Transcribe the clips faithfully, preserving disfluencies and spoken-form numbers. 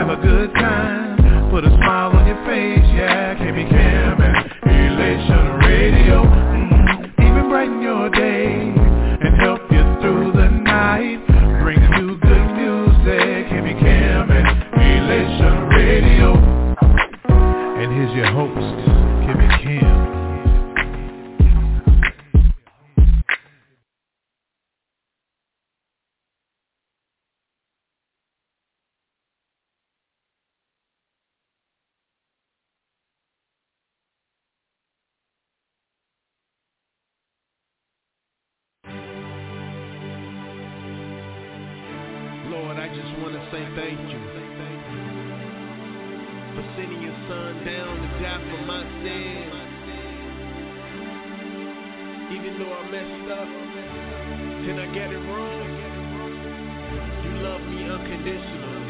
have a good time, put a smile on your face, yeah. K B Cam and Elation Radio, mm-hmm. Even brighten your day and help you through the night. Bringing you good music, K B Cam and Elation Radio. And here's your host, K B Cam. Lord, I just want to say thank you for sending your son down to die for my sins. Even though I messed up and I got it wrong, you love me unconditionally.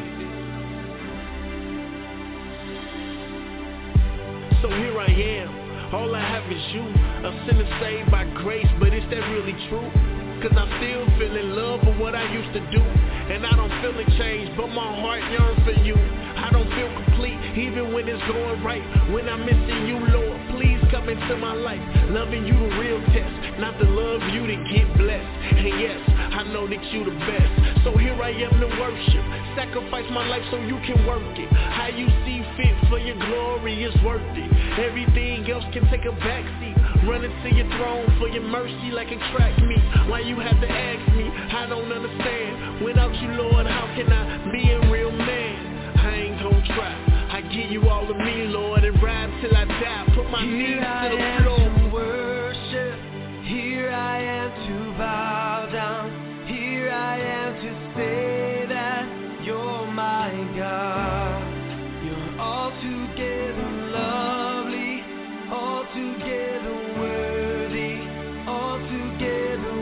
So here I am, all I have is you, a sinner saved by grace, but is that really true? Cause I still feel in love with what I used to do, and I don't feel a change, but my heart yearns for you. I don't feel complete, even when it's going right. When I'm missing you, Lord, please come into my life. Loving you the real test, not to love you to get blessed. And yes, I know that you the best. So here I am to worship, sacrifice my life so you can work it. How you see fit for your glory is worth it. Everything else can take a backseat. Running to your throne for your mercy like a track meet. Why you have to ask me? I don't understand. Without you, Lord, how can I be a real man? I ain't gon' try. I give you all of me, Lord, and ride till I die. Put my Here knees I to the am floor. to worship. Here I am to bow down. Here I am to say that you're my God. You're altogether lovely, altogether worthy, altogether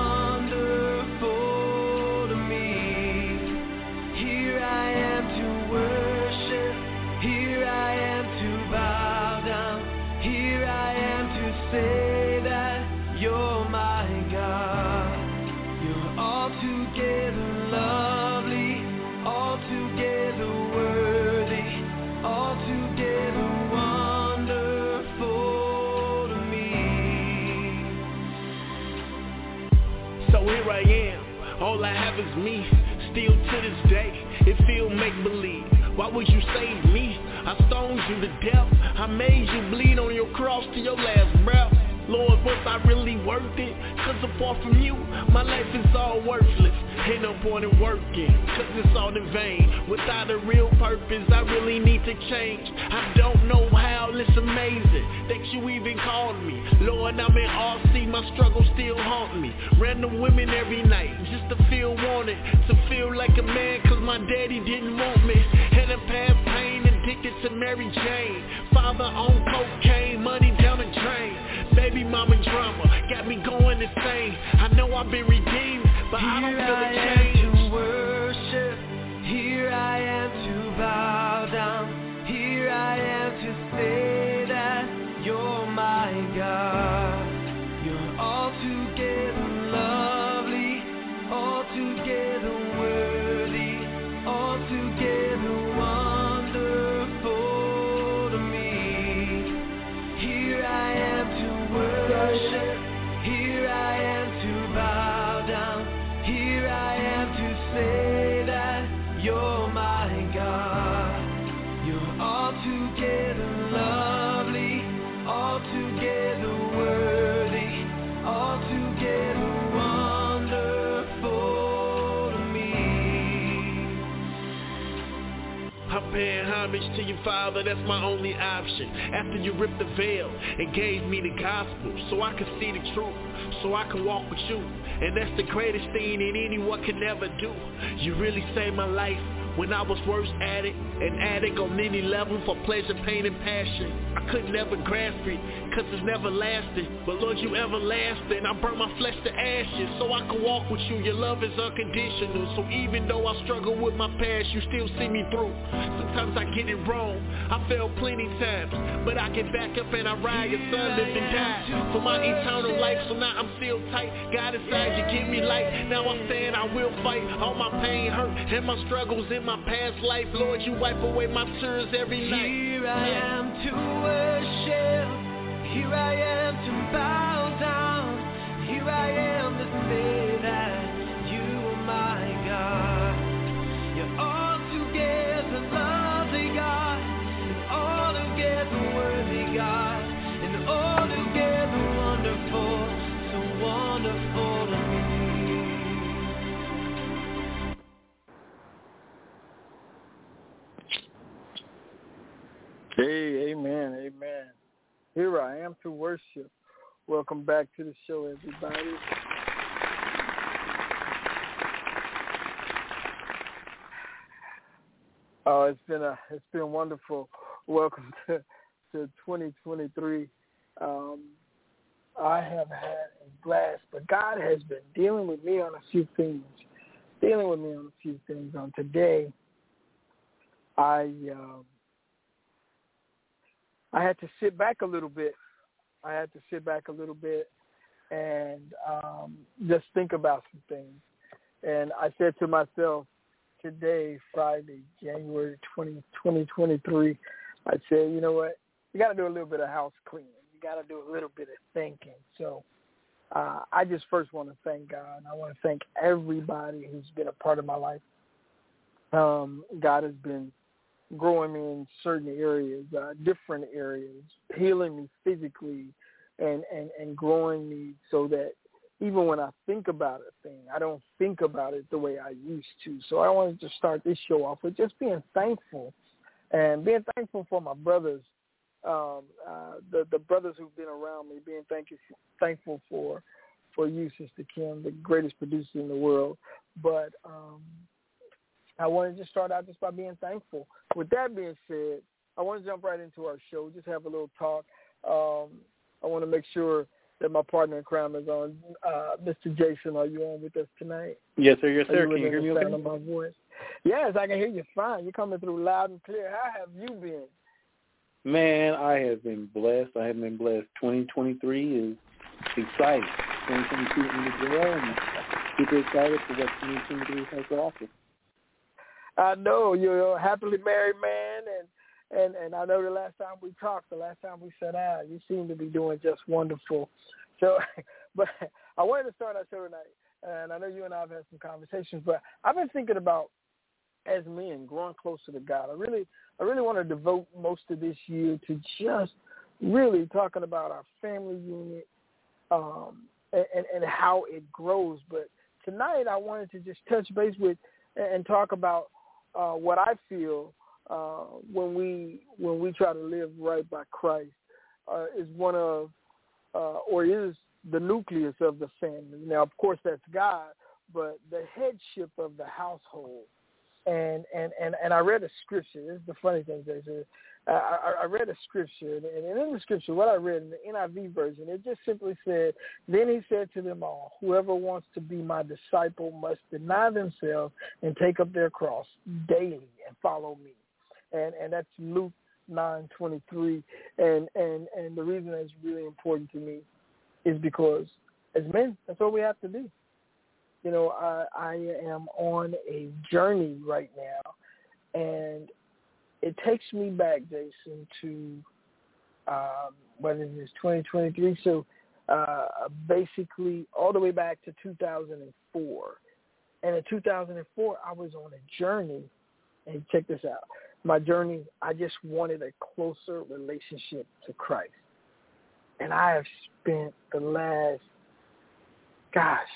wonderful to me. Here I am to worship, here I am to bow down, here I am to say that you're my God. You're altogether lovely, altogether worthy, altogether wonderful to me. So here I am, all I have is me. Still to this day, it feel make-believe. Why would you save me? I stoned you to death. I made you bleed on your cross to your last breath. Lord, was I really worth it? Cause apart from you, my life is all worthless. Ain't no point in working, cause it's all in vain. Without a real purpose, I really need to change. I don't know how, it's amazing that you even called me. Lord, I'm in R C, my struggles still haunt me. Random women every night, just to feel wanted. To feel like a man, cause my daddy didn't want me. And the past pain, addicted to Mary Jane. Father on cocaine, money down the drain. Baby mama drama, got me going insane. I know I've been redeemed, but I don't feel a change. Here I am to worship, here I am to bow down, here I am to say that you're my God. You're altogether lovely, altogether worthy, altogether wonderful to me. Here I am to worship, here I am to bow down, here I am to say that you're my God. You're altogether lovely, altogether worthy, altogether wonderful to me. I'm paying homage to you, Father, that's my only option. After you ripped the veil and gave me the gospel, so I could see the truth, so I could walk with you. And that's the greatest thing that anyone can ever do. You really saved my life when I was worst at it, an addict on any level for pleasure, pain, and passion. I could never grasp it, cause it's never lasting. But Lord, you everlasting. I burn my flesh to ashes so I can walk with you. Your love is unconditional. So even though I struggle with my past, you still see me through. Sometimes I get it wrong, I fail plenty times, but I get back up and I ride. Your son lived and died for my eternal life. So now I'm still tight. God inside, you give me light. Now I stand, I will fight. All my pain hurt and my struggles in in my past life, Lord, you wipe away my tears every night. Here I am to worship. Here I am to bow down. Here I am to say that you are my God. You're altogether lovely, God, and altogether worthy, God, and altogether wonderful, so wonderful to me. Hey, amen, amen. Here I am to worship. Welcome back to the show, everybody. Oh, it's been a, it's been wonderful. Welcome to, to twenty twenty-three. Um, I have had a blast, but God has been dealing with me on a few things. Dealing with me on a few things. On today, I um, I had to sit back a little bit. I had to sit back a little bit and um, just think about some things. And I said to myself, today, Friday, January twentieth, twenty twenty-three, I said, you know what? You got to do a little bit of house cleaning. You got to do a little bit of thinking. So uh, I just first want to thank God. And I want to thank everybody who's been a part of my life. Um, God has been growing me in certain areas, uh, different areas, healing me physically and, and, and growing me so that even when I think about a thing, I don't think about it the way I used to. So I wanted to start this show off with just being thankful and being thankful for my brothers, um, uh, the, the brothers who've been around me, being thank you, thankful for, for you, Sister Kim, the greatest producer in the world. But um, I wanted to start out just by being thankful. With that being said, I want to jump right into our show, just have a little talk. Um, I want to make sure that my partner in crime is on. Uh, Mister Jason, are you on with us tonight? Yes, sir. Yes, sir. You can you hear me okay? Of my voice? Yes, I can hear you fine. You're coming through loud and clear. How have you been? Man, I have been blessed. I have been blessed. twenty twenty-three is exciting. twenty twenty-two is in the door, and super excited for what twenty twenty-three has to offer. I know you're a happily married man, and And and I know the last time we talked, the last time we sat down, you seem to be doing just wonderful. So, but I wanted to start our show tonight, and I know you and I have had some conversations, but I've been thinking about, as men, growing closer to God. I really, I really want to devote most of this year to just really talking about our family unit um, and, and, and how it grows. But tonight I wanted to just touch base with and talk about uh, what I feel Uh, when we when we try to live right by Christ uh, is one of uh, or is the nucleus of the family. Now, of course, that's God, but the headship of the household. And and, and, and I read a scripture. This is the funny thing, Jason. Uh, I, I read a scripture, and in the scripture, what I read in the N I V version, it just simply said, "Then he said to them all, whoever wants to be my disciple must deny themselves and take up their cross daily and follow me." And and that's Luke nine twenty-three. And, and, and the reason that's really important to me is because as men, that's what we have to do. You know, I, I am on a journey right now, and it takes me back, Jason, to um, what is this, twenty twenty-three? So uh, basically all the way back to two thousand four. And in two thousand four, I was on a journey, and check this out. My journey, I just wanted a closer relationship to Christ. And I have spent the last, gosh,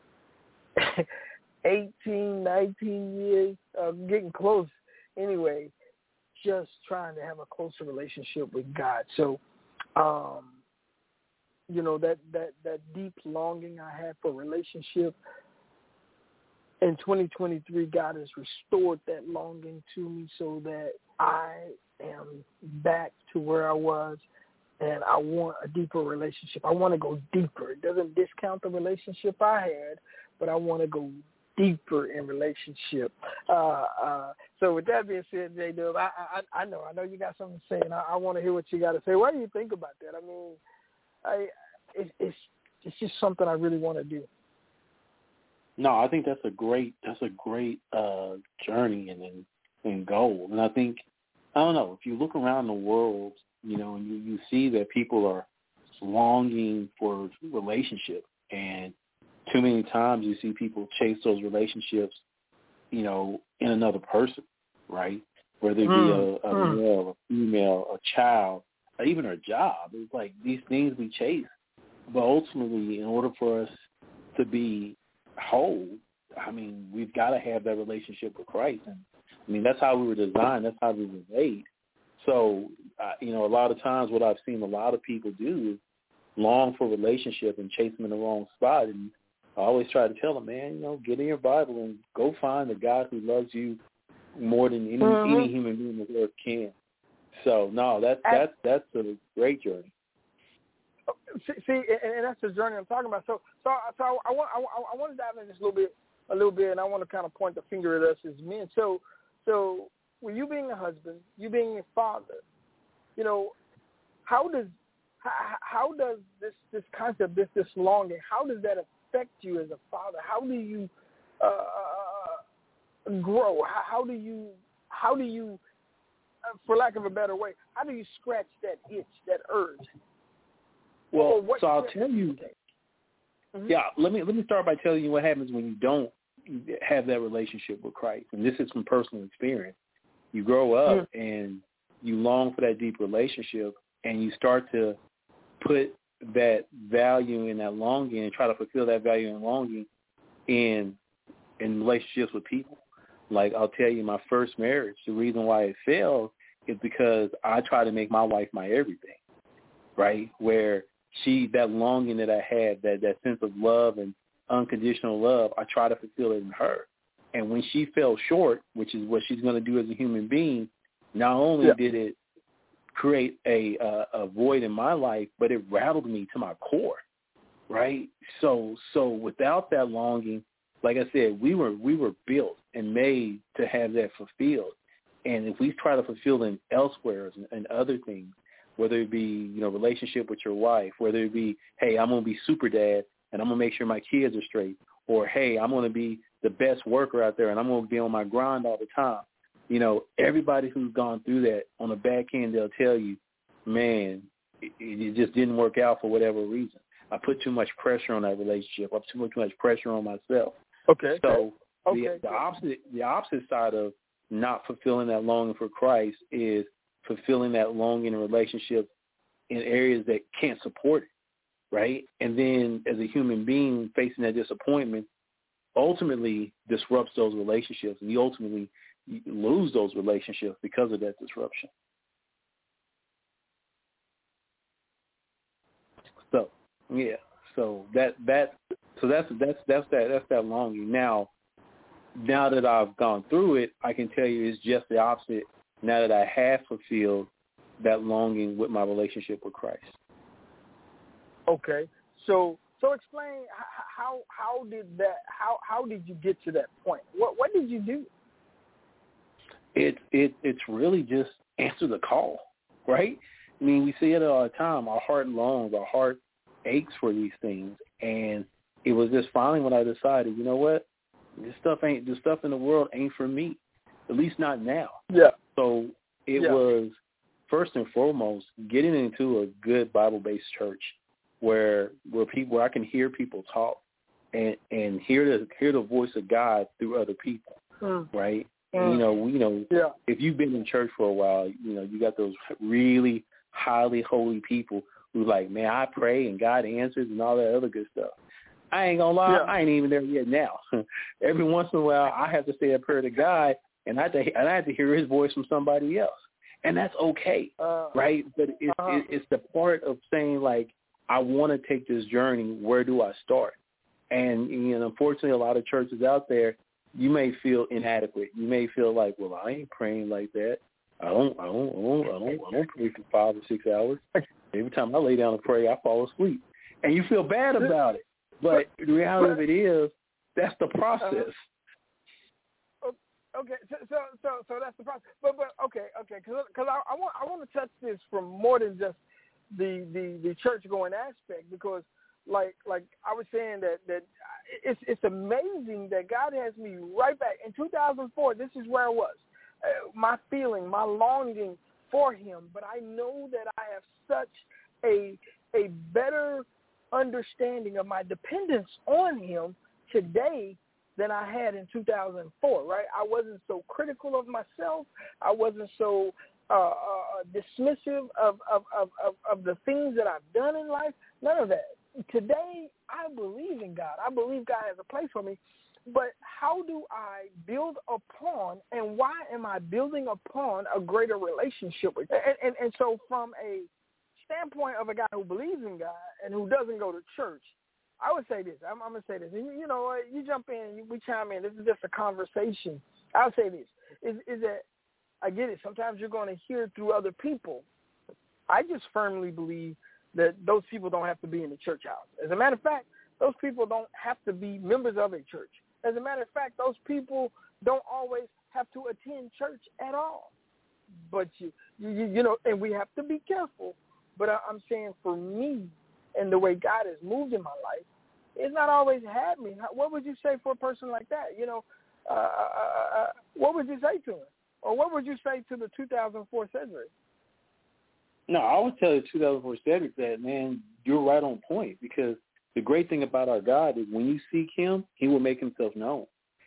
eighteen, nineteen years, uh, getting close anyway, just trying to have a closer relationship with God. So, um, you know, that, that, that deep longing I had for relationship, in twenty twenty-three, God has restored that longing to me so that I am back to where I was, and I want a deeper relationship. I want to go deeper. It doesn't discount the relationship I had, but I want to go deeper in relationship. Uh, uh, so with that being said, J-Dub, I, I, I know, I know you got something to say, and I, I want to hear what you got to say. What do you think about that? I mean, I, it, it's it's just something I really want to do. No, I think that's a great that's a great uh, journey and, and and goal. And I think I don't know if you look around the world, you know, and you, you see that people are longing for relationship, and too many times you see people chase those relationships, you know, in another person, right? Whether it be mm, a, a mm. male, a female, a child, or even a job. It's like these things we chase. But ultimately, in order for us to be whole, I mean, we've got to have that relationship with Christ. And I mean, that's how we were designed. That's how we were made. So, uh, you know, a lot of times what I've seen a lot of people do is long for relationship and chase them in the wrong spot. And I always try to tell them, man, you know, get in your Bible and go find a God who loves you more than any, mm-hmm. any human being on the earth can. So, no, that's that's that's a great journey. See, see, and that's the journey I'm talking about. So, so, so I, I want, I, I want to dive in just a little bit, a little bit, and I want to kind of point the finger at us as men. So, so, with you being a husband, you being a father, you know, how does, how, how does this, this concept, this, this longing, how does that affect you as a father? How do you uh, grow? How, how do you, how do you, uh, for lack of a better way, how do you scratch that itch, that urge? Well, so I'll tell you. Mm-hmm. Yeah, let me let me start by telling you what happens when you don't have that relationship with Christ, and this is from personal experience. You grow up mm-hmm. and you long for that deep relationship, and you start to put that value in that longing and try to fulfill that value and longing in in relationships with people. Like I'll tell you, my first marriage, the reason why it failed is because I tried to make my wife my everything, right? Where she, that longing that I had, that, that sense of love and unconditional love, I try to fulfill it in her. And when she fell short, which is what she's going to do as a human being, not only yeah. did it create a, uh, a void in my life, but it rattled me to my core, right? So so without that longing, like I said, we were we were built and made to have that fulfilled. And if we try to fulfill it elsewhere and, and other things, whether it be, you know, relationship with your wife, whether it be, hey, I'm going to be super dad and I'm going to make sure my kids are straight, or, hey, I'm going to be the best worker out there and I'm going to be on my grind all the time. You know, everybody who's gone through that on the back end, they'll tell you, man, it, it just didn't work out for whatever reason. I put too much pressure on that relationship. I put too much pressure on myself. Okay. So okay. The, the opposite the opposite side of not fulfilling that longing for Christ is fulfilling that longing in relationships in areas that can't support it, right? And then as a human being facing that disappointment ultimately disrupts those relationships, and you ultimately lose those relationships because of that disruption. So, yeah, so that that so that's that's that's that that's that longing. Now, now that I've gone through it, I can tell you it's just the opposite. Now that I have fulfilled that longing with my relationship with Christ. Okay, so so explain how how did that how how did you get to that point? What what did you do? It it it's really just answer the call, right? I mean, we see it all the time. Our heart longs, our heart aches for these things, and it was just finally when I decided, you know what, this stuff ain't this stuff in the world ain't for me, at least not now. Yeah. So it yeah. was first and foremost getting into a good Bible-based church where where people where I can hear people talk and and hear the hear the voice of God through other people, mm. right? Mm. You know, you know, yeah. if you've been in church for a while, you know, you got those really highly holy people who like, man, I pray and God answers and all that other good stuff. I ain't gonna lie, yeah. I ain't even there yet now. Every once in a while, I have to say a prayer to God, and I have to, and I have to hear His voice from somebody else, and that's okay, uh, right? But it's uh-huh. it, it's the part of saying like, I want to take this journey. Where do I start? And you know, unfortunately, a lot of churches out there, you may feel inadequate. You may feel like, well, I ain't praying like that. I don't, I don't, I don't, I don't, I don't pray for five or six hours. Every time I lay down and pray, I fall asleep, and you feel bad about it. But the reality of it is, that's the process. Uh, okay, so so so, so that's the process. But but okay, okay, because I, I want I want to touch this from more than just the the, the church going aspect, because like like I was saying that that it's it's amazing that God has me right back in two thousand four. This is where I was, uh, my feeling, my longing for Him. But I know that I have such a a better understanding of my dependence on Him today than I had in two thousand four. Right? I wasn't so critical of myself. I wasn't so uh, uh, dismissive of of, of of of the things that I've done in life. None of that. Today, I believe in God. I believe God has a place for me. But how do I build upon, and why am I building upon a greater relationship with God? And, and, and so from a standpoint of a guy who believes in God and who doesn't go to church, I would say this. I'm, I'm going to say this. You, you know, you jump in, you, we chime in. This is just a conversation. I'll say this, is, is that I get it. Sometimes you're going to hear through other people. I just firmly believe that those people don't have to be in the church house. As a matter of fact, those people don't have to be members of a church. As a matter of fact, those people don't always have to attend church at all. But, you you, you know, and we have to be careful. But I, I'm saying for me and the way God has moved in my life, it's not always had me. What would you say for a person like that? You know, uh, uh, uh, what would you say to him? Or what would you say to the two thousand four Cedric? No, I would tell you two thousand four Cedric that, man, you're right on point, because the great thing about our God is when you seek Him, He will make Himself known.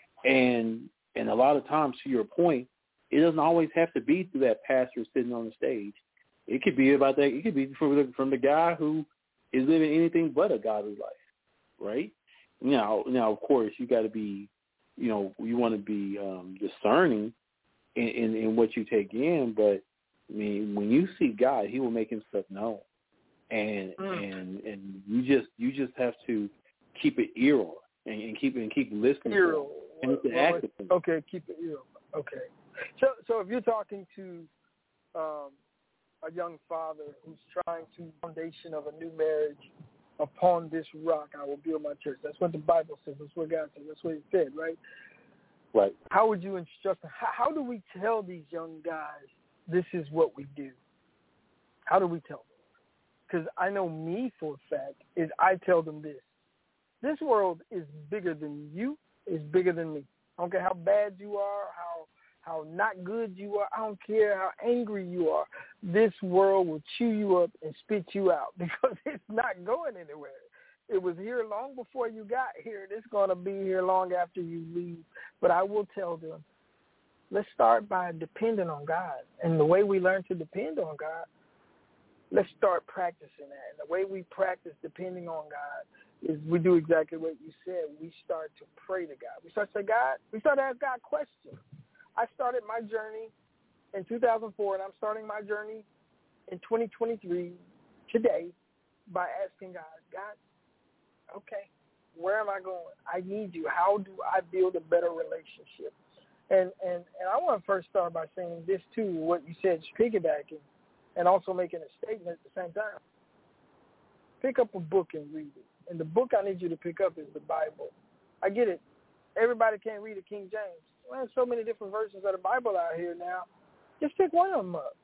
And and a lot of times, to your point, it doesn't always have to be through that pastor sitting on the stage. It could be about that. It could be from the, from the guy who is living anything but a godly life, right? Now, now of course, you got to be, you know, you want to be um, discerning in, in, in what you take in, but I mean, when you see God, He will make Himself known, and mm. and and you just you just have to keep an ear on and, and keep and keep listening. Ear on and it's an active thing. Okay, keep an ear on. Okay, so so if you're talking to um, a young father who's trying to foundation of a new marriage, upon this rock I will build my church. That's what the Bible says. That's what God says. That's what He said, right? Right. How would you instruct them? How, how do we tell these young guys this is what we do? How do we tell them? Because I know me for a fact is I tell them this. This world is bigger than you, is bigger than me. I don't care how bad you are, how how not good you are. I don't care how angry you are. This world will chew you up and spit you out because it's not going anywhere. It was here long before you got here. It's going to be here long after you leave. But I will tell them, let's start by depending on God. And the way we learn to depend on God, let's start practicing that. And the way we practice depending on God is we do exactly what you said. We start to pray to God. We start to say, God, we start to ask God questions. I started my journey in two thousand four, and I'm starting my journey in twenty twenty-three today by asking God, God, okay, where am I going? I need you. How do I build a better relationship? And and, and I want to first start by saying this, too, what you said, piggybacking, and also making a statement at the same time. Pick up a book and read it. And the book I need you to pick up is the Bible. I get it. Everybody can't read a King James. Well, there's so many different versions of the Bible out here now. Just pick one of them up.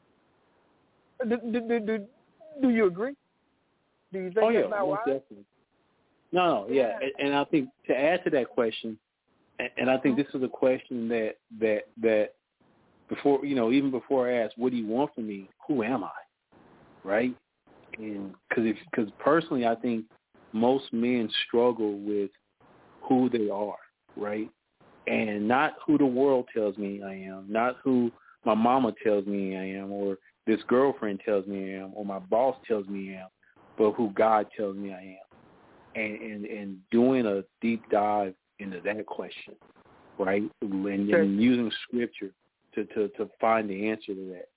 Do, do, do, do, do you agree? Do you think oh, yeah, that's not most wise? Definitely. No, no, yeah. yeah. And I think to add to that question, and I think this is a question that, that, that before, you know, even before I ask, what do you want from me? Who am I? Right? And because because personally, I think most men struggle with who they are, right? And not who the world tells me I am, not who my mama tells me I am, or this girlfriend tells me I am, or my boss tells me I am, but who God tells me I am. And and, and doing a deep dive into that question, right? And, and using scripture to, to, to find the answer to that.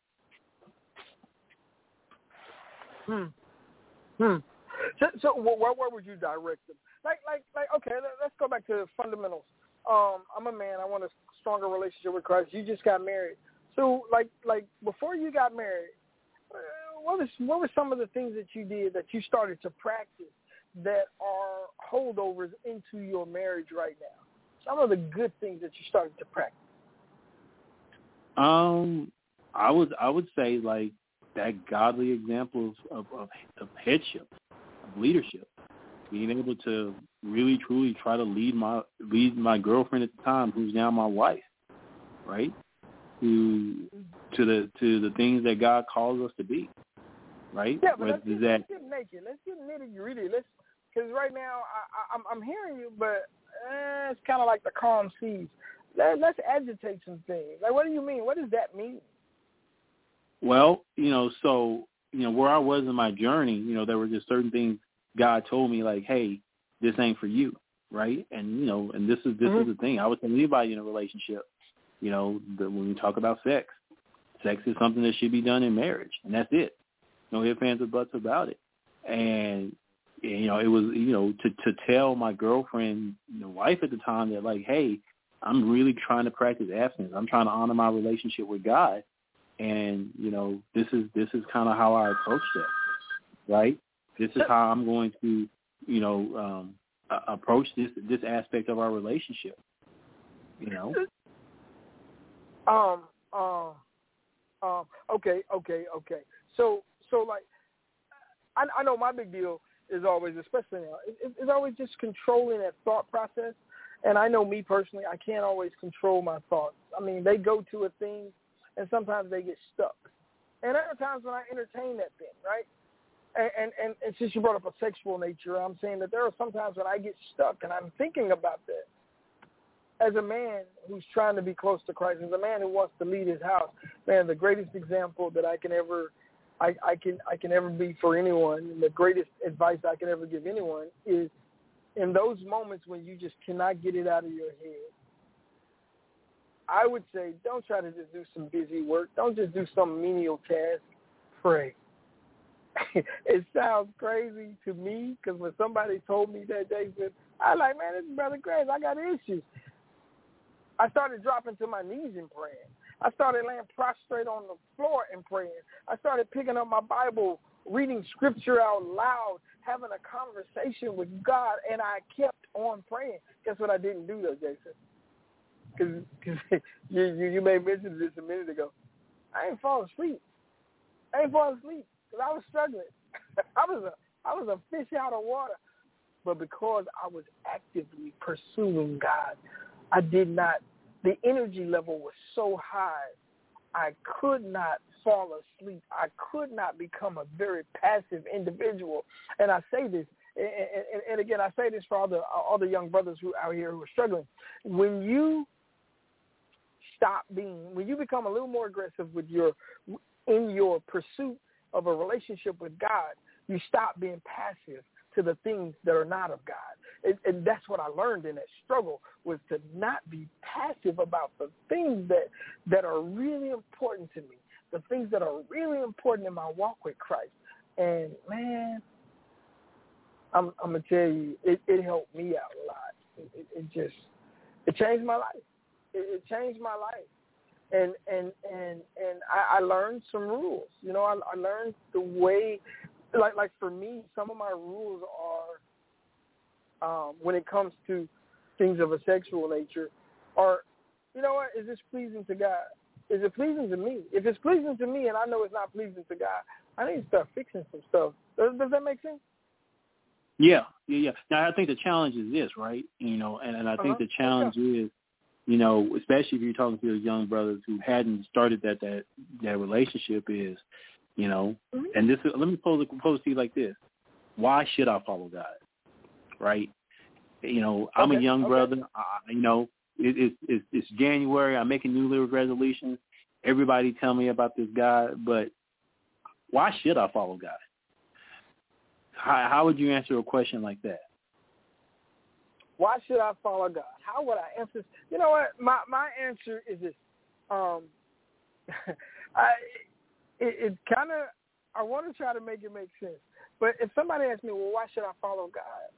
Hmm. Hmm. So, so where, where would you direct them? Like, like, like. Okay, let's go back to fundamentals. Um, I'm a man. I want a stronger relationship with Christ. You just got married. So, like, like before you got married, uh, what was what were some of the things that you did that you started to practice that are holdovers into your marriage right now? Some of the good things that you started to practice. Um, I would I would say like that godly example of of, of headship, of leadership. being able to really, truly try to lead my lead my girlfriend at the time, who's now my wife, right? To to the to the things that God calls us to be, right? Yeah, but let's get, that, let's get naked. Let's get nitty gritty. Let's because right now I, I, I'm I'm hearing you, but eh, it's kind of like the calm seas. Let, let's agitate some things. Like, what do you mean? What does that mean? Well, you know, so you know where I was in my journey. You know, there were just certain things God told me, like, hey, this ain't for you, right? And, you know, and this is this mm-hmm. is the thing. I would tell anybody in a relationship, you know, that when we talk about sex, sex is something that should be done in marriage, and that's it. No ifs, ands, or buts about it. And, you know, it was, you know, to, to tell my girlfriend, the wife at the time, that, like, hey, I'm really trying to practice abstinence. I'm trying to honor my relationship with God. And, you know, this is this is kind of how I approach that, right? This is how I'm going to, you know, um, uh, approach this this aspect of our relationship. You know. Um. Um. Um. Okay. Okay. Okay. So. So like, I, I know my big deal is always, especially now, it, it's always just controlling that thought process. And I know me personally, I can't always control my thoughts. I mean, they go to a thing, and sometimes they get stuck. And other times when I entertain that thing, right? And, and, and, and since you brought up a sexual nature, I'm saying that there are some times when I get stuck and I'm thinking about that. As a man who's trying to be close to Christ, as a man who wants to lead his house, man, the greatest example that I can ever, I, I can, I can ever be for anyone, and the greatest advice I can ever give anyone is in those moments when you just cannot get it out of your head. I would say don't try to just do some busy work. Don't just do some menial task. Pray. It sounds crazy to me because when somebody told me that, Jason, I was like, man, this is Brother Grace. I got issues. I started dropping to my knees and praying. I started laying prostrate on the floor and praying. I started picking up my Bible, reading scripture out loud, having a conversation with God, and I kept on praying. Guess what I didn't do, though, Jason? Because you, you, you may have mentioned this a minute ago. I ain't falling asleep. I ain't falling asleep. Because I was struggling. I was a I was a fish out of water. But because I was actively pursuing God, I did not, the energy level was so high, I could not fall asleep. I could not become a very passive individual. And I say this, and, and, and again, I say this for all the, all the young brothers who out here who are struggling. When you stop being, when you become a little more aggressive with your, in your pursuit of a relationship with God, you stop being passive to the things that are not of God. And, and that's what I learned in that struggle, was to not be passive about the things that, that are really important to me, the things that are really important in my walk with Christ. And, man, I'm, I'm going to tell you, it, it helped me out a lot. It, it, it just, it changed my life. It, it changed my life. And and and and I, I learned some rules. You know, I, I learned the way, like like for me, some of my rules are, um, when it comes to things of a sexual nature, are, you know what, is this pleasing to God? Is it pleasing to me? If it's pleasing to me and I know it's not pleasing to God, I need to start fixing some stuff. Does, does that make sense? Yeah, yeah, yeah. Now, I think the challenge is this, right? You know, and, and I think uh-huh. the challenge yeah. is, you know, especially if you're talking to those young brothers who hadn't started that that, that relationship is, you know, mm-hmm. and this is, let me pose, pose to you like this. Why should I follow God? Right? You know, I'm okay. a young okay. brother. I, you know, it, it, it, it's January. I'm making New Year's resolutions. Everybody tell me about this God, but why should I follow God? How, how would you answer a question like that? Why should I follow God? How would I answer? You know what? My my answer is this. Um, I it, it kind of I want to try to make it make sense. But if somebody asks me, well, why should I follow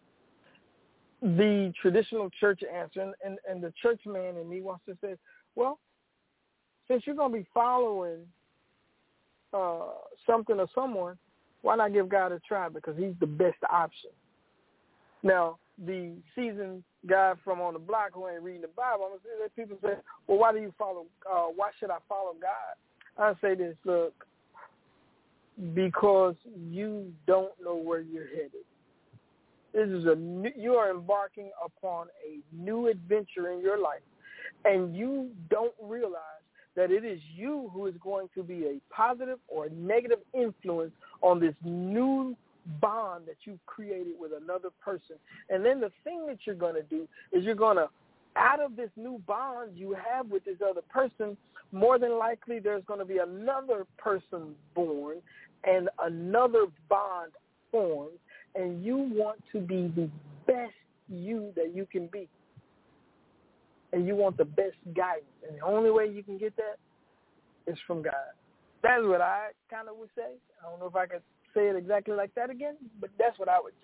God? The traditional church answer, and, and, and the church man in me wants to say, well, since you're going to be following uh, something or someone, why not give God a try? Because he's the best option. Now, the seasoned guy from on the block who ain't reading the Bible, I'm gonna say that people say, well, why do you follow, uh, why should I follow God? I say this, look, because you don't know where you're headed. This is a new, you are embarking upon a new adventure in your life, and you don't realize that it is you who is going to be a positive or a negative influence on this new bond that you've created with another person. And then the thing that you're going to do is you're going to, out of this new bond you have with this other person, more than likely there's going to be another person born and another bond formed, and you want to be the best you that you can be. And you want the best guidance. And the only way you can get that is from God. That's what I kind of would say. I don't know if I could say it exactly like that again, but that's what I would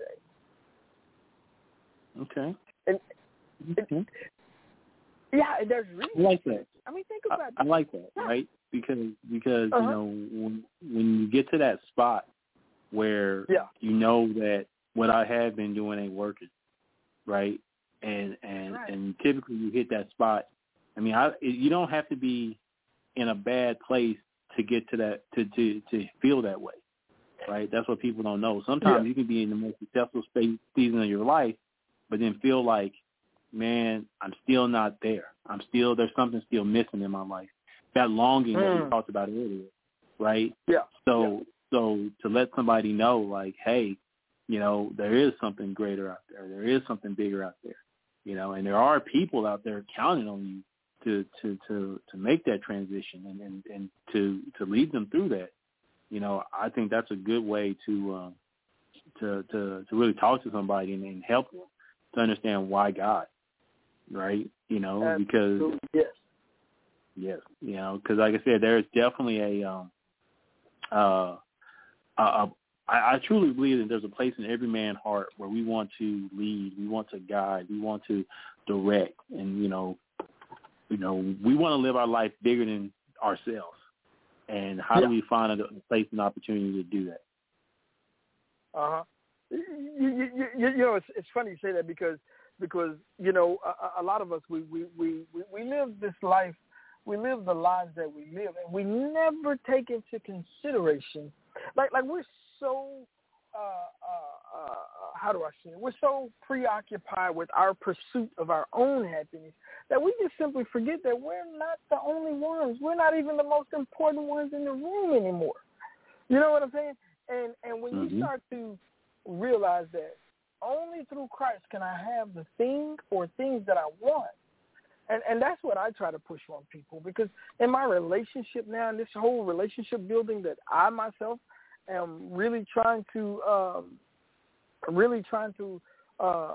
say. Okay. And mm-hmm. it, yeah, there's reasons. I like that. I mean, think about it. I, I like that, yeah. right? Because, because uh-huh. you know, when, when you get to that spot where yeah. you know that what I have been doing ain't working, right? And and, right. and typically you hit that spot. I mean, I, you don't have to be in a bad place to get to that, to, to, to feel that way, right? That's what people don't know. Sometimes yeah. you can be in the most successful space, season of your life, but then feel like, man, I'm still not there. I'm still, there's something still missing in my life. That longing mm. that we talked about earlier, right? Yeah. So, yeah. so to let somebody know, like, hey, you know, there is something greater out there. There is something bigger out there, you know, and there are people out there counting on you to, to, to, to make that transition and, and, and to, to lead them through that. You know, I think that's a good way to, um, to, to, to really talk to somebody and, and help them to understand why God. Right, you know, Absolutely. because yes, yes, you know, because like I said, there is definitely a, um, uh, a, a I, I truly believe that there's a place in every man's heart where we want to lead, we want to guide, we want to direct, and you know, you know, we want to live our life bigger than ourselves. And how yeah. do we find a place and opportunity to do that? Uh huh. You, you, you, you know, it's, it's funny you say that because. Because, you know, a, a lot of us, we, we, we, we live this life, we live the lives that we live, and we never take into consideration, like like we're so, uh, uh, uh, how do I say it, we're so preoccupied with our pursuit of our own happiness that we just simply forget that we're not the only ones. We're not even the most important ones in the room anymore. You know what I'm saying? And, and when mm-hmm. you start to realize that, only through Christ can I have the thing or things that I want. And and that's what I try to push on people, because in my relationship now, in this whole relationship building that I myself am really trying to, um, really trying to, uh,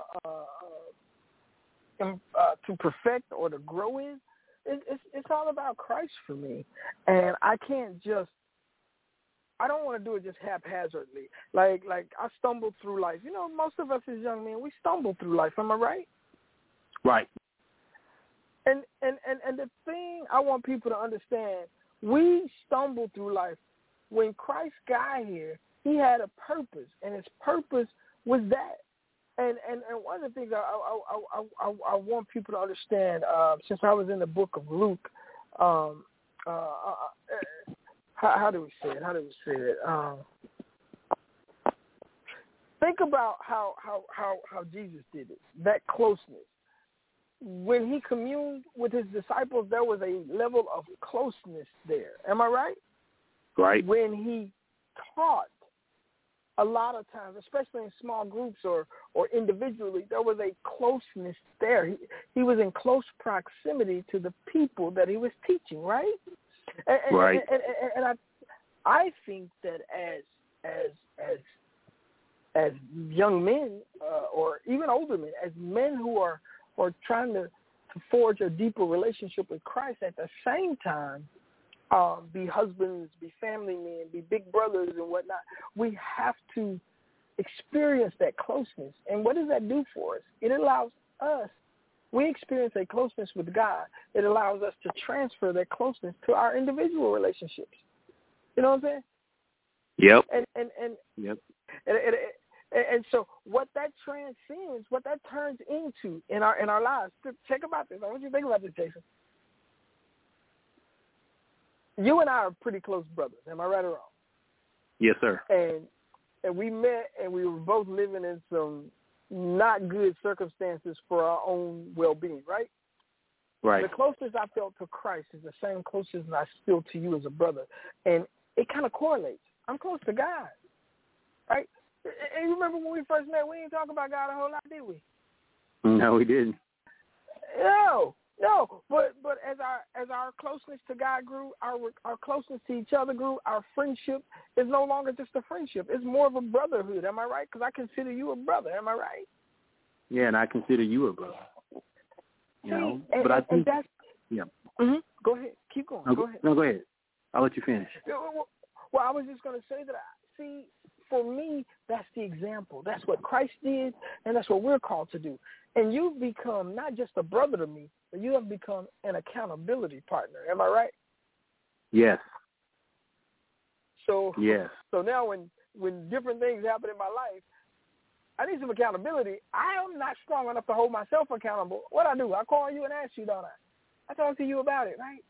uh, um, uh, to perfect or to grow in, it, it's, it's all about Christ for me. And I can't just, I don't want to do it just haphazardly. Like, like I stumbled through life. You know, most of us as young men, we stumble through life. Am I right? Right. And, and, and, and the thing I want people to understand, we stumble through life. When Christ got here, he had a purpose, and his purpose was that. And and, and one of the things I I, I, I, I want people to understand, uh, since I was in the book of Luke, um, uh, uh, How, how do we say it? How do we say it? Um, think about how, how, how, how Jesus did it, that closeness. When he communed with his disciples, there was a level of closeness there. Am I right? Right. When he taught, a lot of times, especially in small groups or, or individually, there was a closeness there. He, he was in close proximity to the people that he was teaching, right? And, right. And, and, and I, I think that as as as as young men uh, or even older men, as men who are are trying to, to forge a deeper relationship with Christ, at the same time, um, be husbands, be family men, be big brothers and whatnot, we have to experience that closeness. And what does that do for us? It allows us. We experience a closeness with God. It allows us to transfer that closeness to our individual relationships. You know what I'm saying? Yep. And and and yep. And, and, and, and so what that transcends, what that turns into in our in our lives. Think about this. I want you to think about this, Jason. You and I are pretty close brothers. Am I right or wrong? Yes, sir. And and we met, and we were both living in some not good circumstances for our own well-being, right? Right. The closest I felt to Christ is the same closest I feel to you as a brother. And it kind of correlates. I'm close to God, right? And you remember when we first met, we didn't talk about God a whole lot, did we? No, we didn't. No, no. But but as our as our closeness to God grew, our our closeness to each other grew, our friendship is no longer just a friendship. It's more of a brotherhood. Am I right? Because I consider you a brother. Am I right? Yeah, and I consider you a brother. You See, know, and, but I and, think, and that's, yeah. Mm-hmm. Go ahead. Keep going. No, go ahead. No, go ahead. I'll let you finish. Well, well I was just going to say that, I, see, for me, that's the example. That's what Christ did, and that's what we're called to do. And you've become not just a brother to me, but you have become an accountability partner. Am I right? Yes. So, yes. So now when, when different things happen in my life, I need some accountability. I am not strong enough to hold myself accountable. What I do, I call you and ask you, don't I? I talk to you about it, right?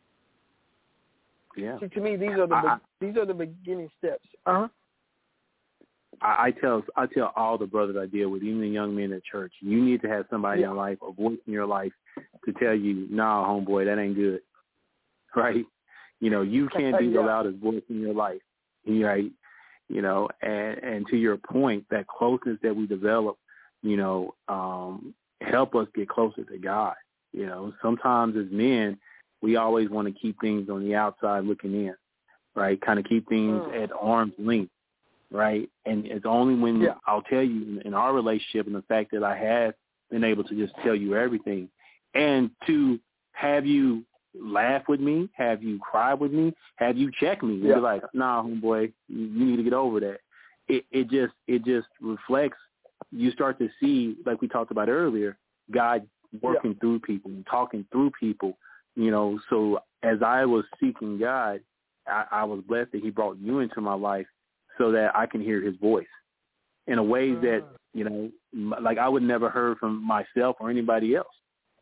Yeah. See, to me, these are the I, be- these are the beginning steps. Uh huh. I, I tell I tell all the brothers I deal with, even the young men at church, you need to have somebody yeah. in your life, a voice in your life, to tell you, "Nah, homeboy, that ain't good." Right? You know, you can't be yeah. the loudest voice in your life. Right? You know, and, and to your point, that closeness that we develop, you know, um, help us get closer to God. You know, sometimes as men, we always want to keep things on the outside looking in, right? Kind of keep things mm. at arm's length, right? And it's only when yeah. I'll tell you in, in our relationship and the fact that I have been able to just tell you everything and to have you laugh with me, have you cry with me, have you check me. Yeah. You're like, nah, homeboy, you, you need to get over that. It, it just it just reflects. You start to see, like we talked about earlier, God working yeah. through people and talking through people. You know, so as I was seeking God, I, I was blessed that He brought you into my life so that I can hear His voice in a way mm. that, you know, like I would never heard from myself or anybody else.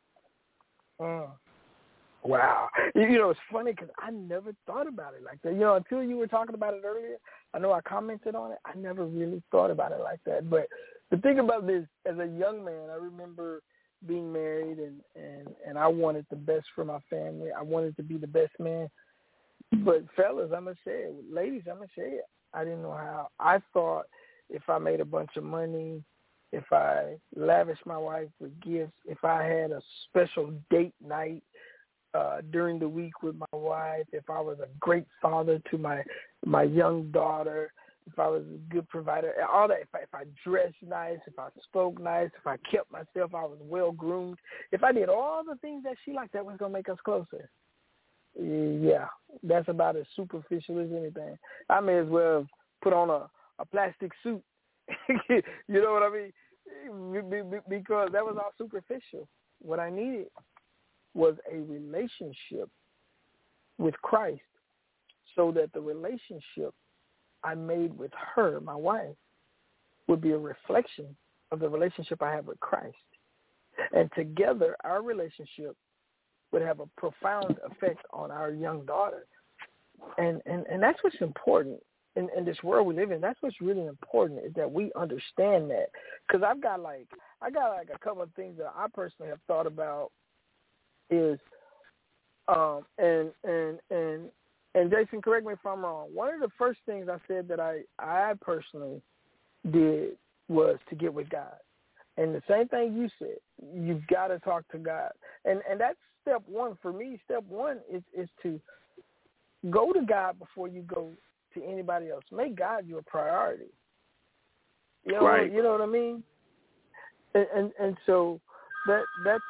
Mm. Wow. You know, it's funny because I never thought about it like that. You know, until you were talking about it earlier, I know I commented on it. I never really thought about it like that. But the thing about this, as a young man, I remember being married and, and, and I wanted the best for my family. I wanted to be the best man. But fellas, I'm going to say it. Ladies, I'm going to say it. I didn't know how. I thought if I made a bunch of money, if I lavished my wife with gifts, if I had a special date night, Uh, during the week with my wife, if I was a great father to my my young daughter, if I was a good provider, all that, if I, if I dressed nice, if I spoke nice, if I kept myself, I was well-groomed, if I did all the things that she liked, that was going to make us closer. Yeah, that's about as superficial as anything. I may as well put on a, a plastic suit. You know what I mean? Because that was all superficial. What I needed was a relationship with Christ so that the relationship I made with her, my wife, would be a reflection of the relationship I have with Christ. And together, our relationship would have a profound effect on our young daughter. And and, and that's what's important in, in this world we live in. That's what's really important, is that we understand that. Because I've got like, I got like a couple of things that I personally have thought about is, um, and, and, and, and Jason, correct me if I'm wrong. One of the first things I said that I, I personally did was to get with God. And the same thing you said, you've got to talk to God. And, and that's step one for me. Step one is, is to go to God before you go to anybody else. Make God your priority. You know, right. You know what I mean? And, and, and so that, that's,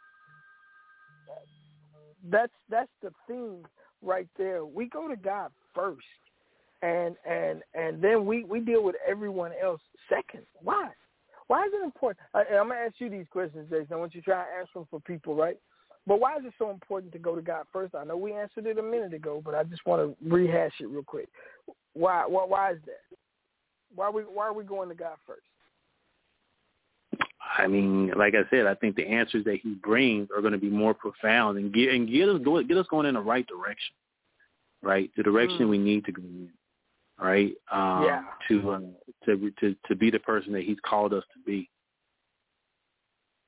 That's that's the thing right there. We go to God first, and and and then we, we deal with everyone else second. Why? Why is it important? I, I'm gonna ask you these questions, Jason. I want you to try and answer them for people, right? But why is it so important to go to God first? I know we answered it a minute ago, but I just want to rehash it real quick. Why? Why, why is that? Why are we Why are we going to God first? I mean, like I said, I think the answers that He brings are going to be more profound and get and get us go, get us going in the right direction, right? The direction mm. we need to go in, right? Um, yeah. To, uh, to to to be the person that He's called us to be,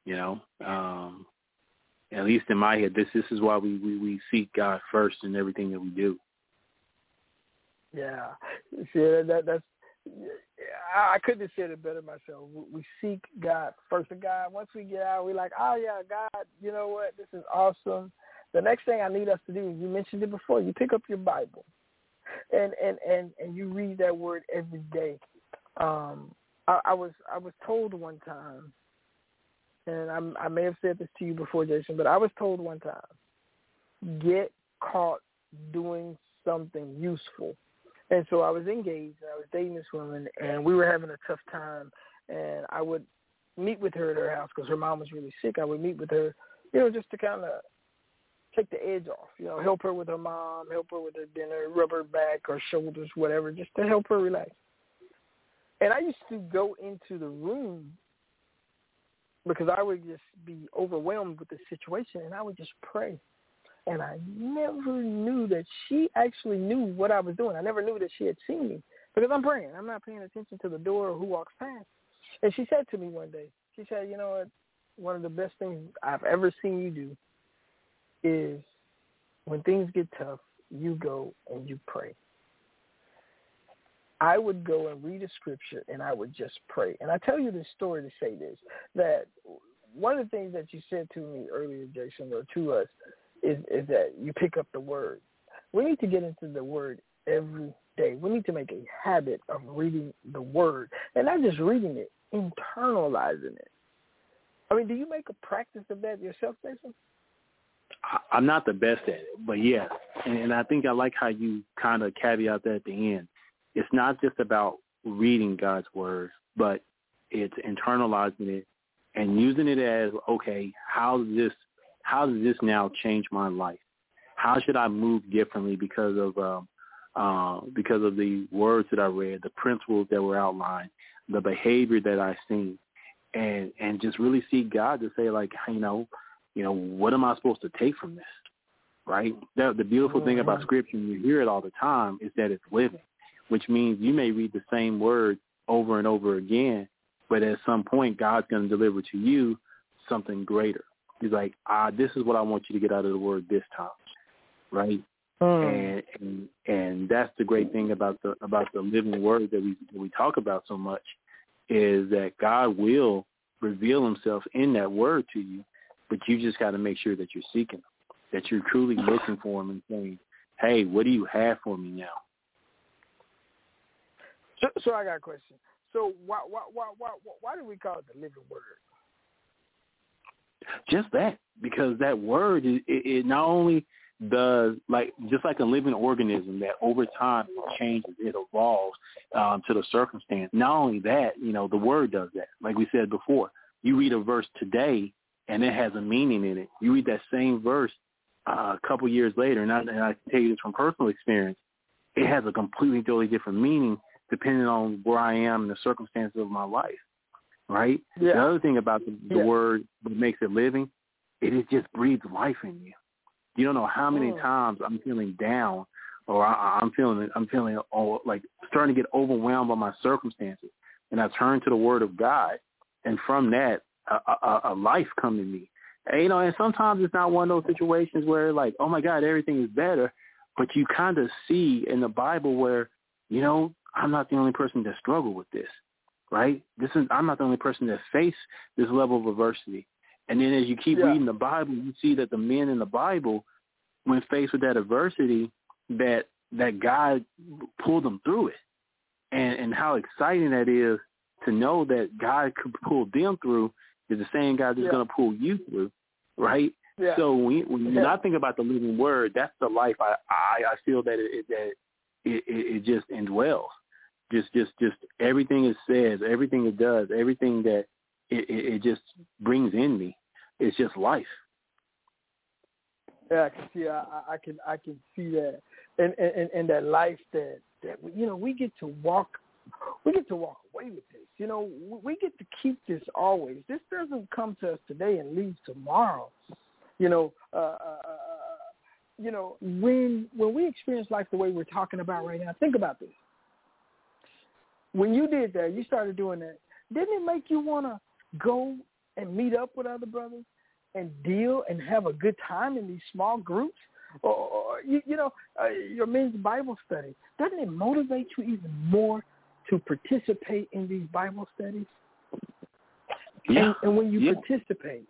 You know, um, at least in my head, this this is why we, we, we seek God first in everything that we do. Yeah, see that that's. I couldn't have said it better myself. We seek God first. And God, once we get out, we're like, oh yeah, God, you know what? This is awesome. The next thing I need us to do, you mentioned it before, you pick up your Bible, and and and, and you read that word every day. Um, I, I was I was told one time, and I'm, I may have said this to you before, Jason, but I was told one time, get caught doing something useful. And so I was engaged, and I was dating this woman, and we were having a tough time, and I would meet with her at her house because her mom was really sick. I would meet with her, you know, just to kind of take the edge off, you know, help her with her mom, help her with her dinner, rub her back or shoulders, whatever, just to help her relax. And I used to go into the room because I would just be overwhelmed with the situation, and I would just pray. And I never knew that she actually knew what I was doing. I never knew that she had seen me because I'm praying. I'm not paying attention to the door or who walks past. And she said to me one day, she said, you know what, one of the best things I've ever seen you do is when things get tough, you go and you pray. I would go and read a scripture, and I would just pray. And I tell you this story to say this, that one of the things that you said to me earlier, Jason, or to us, Is, is that you pick up the word. We need to get into the word every day. We need to make a habit of reading the word, and not just reading it, internalizing it. I mean, do you make a practice of that yourself, Jason? I'm not the best at it, but yeah, and, and I think I like how you kind of caveat that at the end. It's not just about reading God's word, but it's internalizing it and using it as, okay, how does this How does this now change my life? How should I move differently because of um, uh, because of the words that I read, the principles that were outlined, the behavior that I seen, and and just really see God to say, like, you know, you know, what am I supposed to take from this, right? That, the beautiful thing about Scripture, and you hear it all the time, is that it's living, which means you may read the same word over and over again, but at some point God's going to deliver to you something greater. He's like, ah, this is what I want you to get out of the word this time, right? Mm. And, and and that's the great thing about the about the living word that we that we talk about so much, is that God will reveal himself in that word to you, but you just got to make sure that you're seeking him, that you're truly looking for him and saying, hey, what do you have for me now? So, so I got a question. So why why why why why do we call it the living word? Just that, because that word, it, it not only does, like, just like a living organism that over time it changes, it evolves um, to the circumstance. Not only that, you know, the word does that. Like we said before, you read a verse today and it has a meaning in it. You read that same verse uh, a couple years later, and I, and I can tell you this from personal experience, it has a completely, totally different meaning depending on where I am and the circumstances of my life. Right? Yeah. The other thing about the, the yeah. word that makes it living, it, it just breathes life in you. You don't know how many oh. times I'm feeling down, or I, I'm feeling I'm feeling oh, like starting to get overwhelmed by my circumstances, and I turn to the Word of God, and from that, a, a, a life comes to me. And, you know, and sometimes it's not one of those situations where, like, oh my God, everything is better, but you kind of see in the Bible where, you know, I'm not the only person that struggled with this. Right? This is I'm not the only person that faced this level of adversity. And then as you keep yeah. reading the Bible, you see that the men in the Bible, when faced with that adversity, that that God pulled them through it. And and how exciting that is to know that God could pull them through is the same God that's yeah. going to pull you through, right? Yeah. So when, when yeah. I think about the living word, that's the life I I, I feel that it that it, it, it just indwells. Just, just, just everything it says, everything it does, everything that it, it, it just brings in me, it's just life. Yeah, I can see. I, I can, I can see that, and and, and that life that, that you know we get to walk, we get to walk away with this. You know, we get to keep this always. This doesn't come to us today and leave tomorrow. You know, uh, uh, you know, when when we experience life the way we're talking about right now, think about this. When you did that, you started doing that, didn't it make you want to go and meet up with other brothers and deal and have a good time in these small groups, or, or you, you know, uh, your men's Bible study, doesn't it motivate you even more to participate in these Bible studies? Yeah. And, and when you yeah. participate,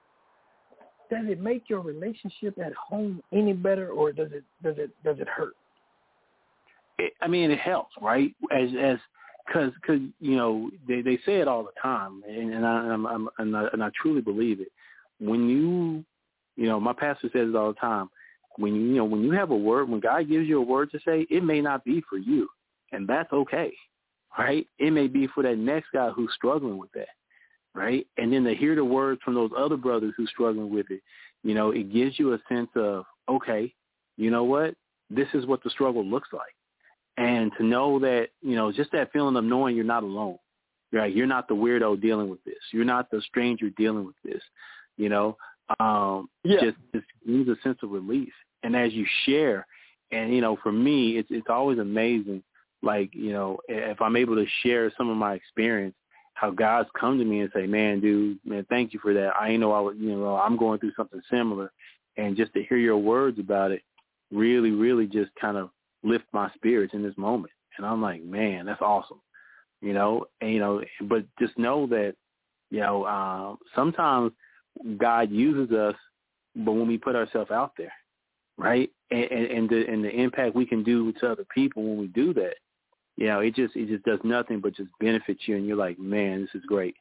does it make your relationship at home any better, or does it does it does it hurt? It, I mean, it helps, right? As as because because you know they, they say it all the time, and, and I I'm, I'm, and I and I truly believe it. When you you know, my pastor says it all the time. When you you know when you have a word, when God gives you a word to say, it may not be for you, and that's okay, right? It may be for that next guy who's struggling with that. Right? And then to hear the words from those other brothers who's struggling with it, you know, it gives you a sense of, okay, you know what? This is what the struggle looks like. And to know that, you know, just that feeling of knowing you're not alone, right? You're not the weirdo dealing with this. You're not the stranger dealing with this, you know, um, yeah. just, just needs a sense of relief. And as you share, and, you know, for me, it's, it's always amazing, like, you know, if I'm able to share some of my experience, how God's come to me and say, man, dude, man, thank you for that. I ain't know I would, you know, I'm going through something similar. And just to hear your words about it really, really just kind of lift my spirits in this moment. And I'm like, man, that's awesome. You know, and, you know, but just know that, you know, uh, sometimes God uses us, but when we put ourselves out there, right. And, and, and the, and the impact we can do to other people when we do that, you know, it just it just does nothing but just benefits you, and you're like, man, this is great.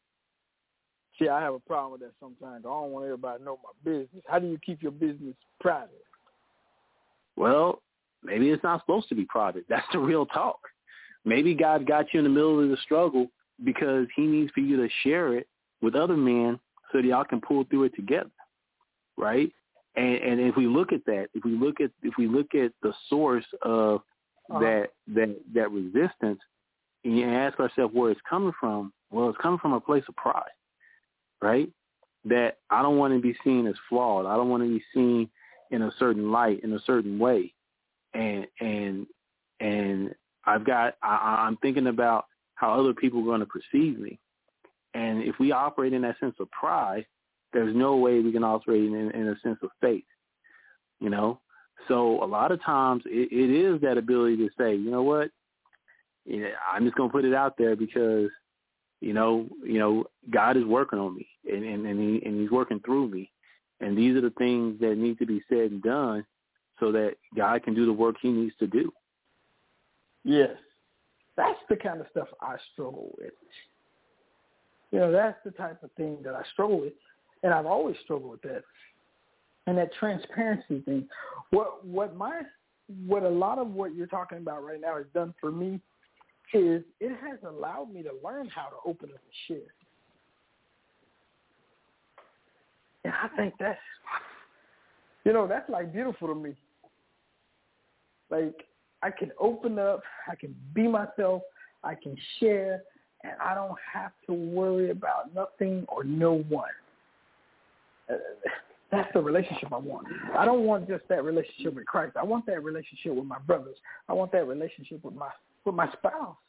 See, I have a problem with that sometimes. I don't want everybody to know my business. How do you keep your business private? Well, maybe it's not supposed to be private. That's the real talk. Maybe God got you in the middle of the struggle because he needs for you to share it with other men so that y'all can pull through it together, right? And, and if we look at that, if we look at if we look at the source of Uh-huh. that that that resistance, and you ask ourselves where it's coming from, well, it's coming from a place of pride, right? That I don't want to be seen as flawed. I don't want to be seen in a certain light, in a certain way. And and and I've got, I, I'm thinking about how other people are going to perceive me. And if we operate in that sense of pride, there's no way we can operate in, in a sense of faith, you know? So a lot of times it, it is that ability to say, you know what, you know, I'm just going to put it out there because, you know, you know, God is working on me and, and, and, he, and he's working through me. And these are the things that need to be said and done so that God can do the work he needs to do. Yes. That's the kind of stuff I struggle with. You know, that's the type of thing that I struggle with. And I've always struggled with that. And that transparency thing. What what my what a lot of what you're talking about right now has done for me is it has allowed me to learn how to open up and share. And I think that's, you know, that's like beautiful to me. Like I can open up, I can be myself, I can share, and I don't have to worry about nothing or no one. Uh, That's the relationship I want. I don't want just that relationship with Christ. I want that relationship with my brothers. I want that relationship with my with my spouse.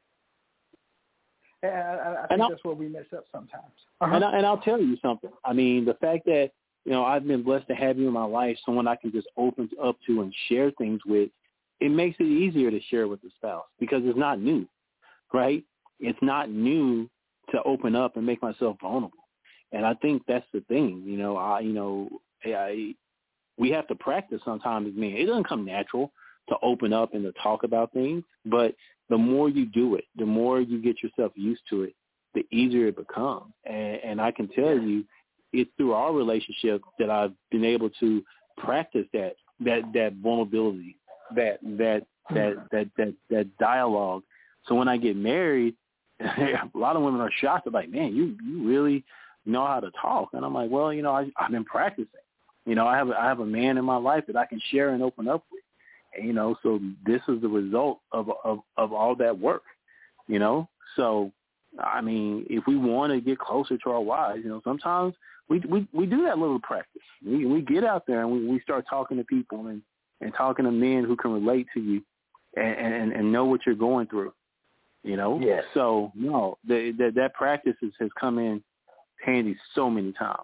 And I, I think that's where we mess up sometimes. Uh-huh. And, I, and I'll tell you something. I mean, the fact that, you know, I've been blessed to have you in my life, someone I can just open up to and share things with, it makes it easier to share with the spouse because it's not new, right? It's not new to open up and make myself vulnerable. And I think that's the thing, you know, I, you know, I, we have to practice sometimes as men. It doesn't come natural to open up and to talk about things, but the more you do it, the more you get yourself used to it, the easier it becomes. And, and I can tell you, it's through our relationship that I've been able to practice that, that, that vulnerability, that, that, that, that, that, that dialogue. So when I get married, a lot of women are shocked. They're like, man, you, you really know how to talk. And I'm like, well, you know, I, I've been practicing. You know, I have a, I have a man in my life that I can share and open up with. And, you know, so this is the result of, of of all that work. You know, so I mean, if we want to get closer to our wives, you know, sometimes we we, we do that little practice. We we get out there and we, we start talking to people and, and talking to men who can relate to you and, and, and know what you're going through. You know, yes. So no, the, the, that practice is, has come in handy so many times.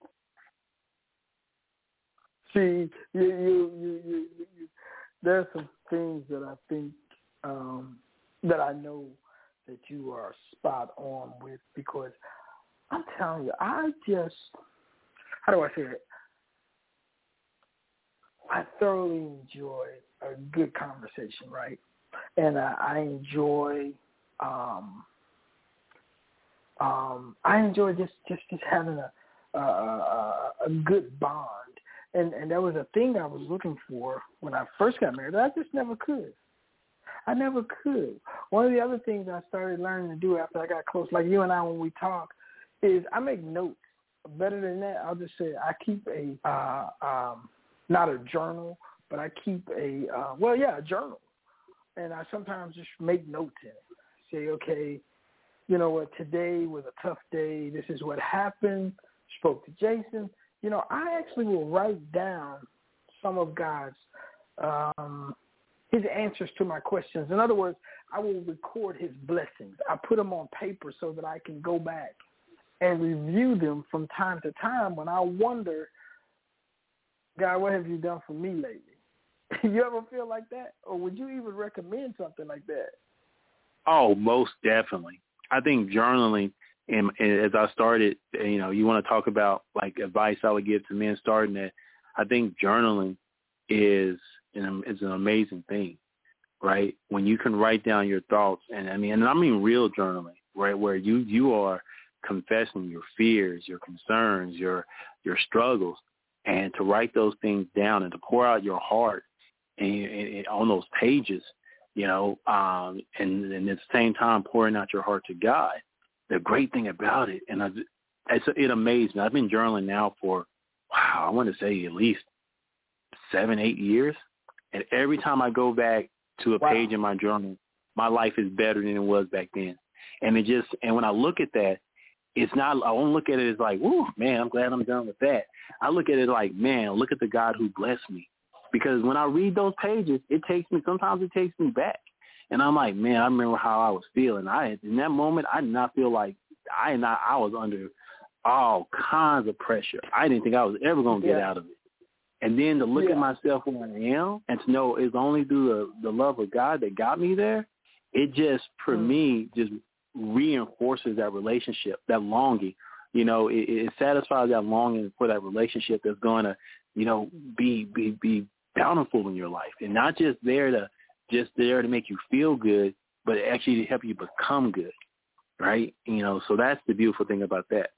See, you, you, you, you, you, you, there's some things that I think um, that I know that you are spot on with, because I'm telling you, I just, how do I say it? I thoroughly enjoy a good conversation, right? And I, I enjoy, um, um, I enjoy just, just, just having a, a, a good bond. And, and that was a thing I was looking for when I first got married. I just never could. I never could. One of the other things I started learning to do after I got close, like you and I when we talk, is I make notes. Better than that, I'll just say I keep a, uh, um, not a journal, but I keep a, uh, well, yeah, a journal. And I sometimes just make notes in it. Say, okay, you know what, today was a tough day. This is what happened. Spoke to Jason. You know, I actually will write down some of God's, um, his answers to my questions. In other words, I will record his blessings. I put them on paper so that I can go back and review them from time to time when I wonder, God, what have you done for me lately? You ever feel like that? Or would you even recommend something like that? Oh, most definitely. I think journaling, and, and as I started, you know, you want to talk about like advice I would give to men starting that. I think journaling is an, is an amazing thing, right? When you can write down your thoughts, and I mean, and I mean real journaling, right, where you, you are confessing your fears, your concerns, your your struggles, and to write those things down and to pour out your heart and, and, and on those pages, you know, um, and, and at the same time pouring out your heart to God. The great thing about it, and I, it's, it amazed me. I've been journaling now for, wow, I want to say at least seven, eight years. And every time I go back to a wow. page in my journal, my life is better than it was back then. And it just, and when I look at that, it's not, I won't look at it as like, whoo, man, I'm glad I'm done with that. I look at it like, man, look at the God who blessed me. Because when I read those pages, it takes me, sometimes it takes me back. And I'm like, man, I remember how I was feeling. I, in that moment, I did not feel like, I not, I was under all kinds of pressure. I didn't think I was ever going to get yeah. out of it. And then to look yeah. at myself where I am and to know it's only through the, the love of God that got me there, it just, for mm. me, just reinforces that relationship, that longing. You know, it, it satisfies that longing for that relationship that's going to, you know, be, be, be bountiful in your life, and not just there to, just there to make you feel good, but actually to help you become good. Right. You know, so that's the beautiful thing about that.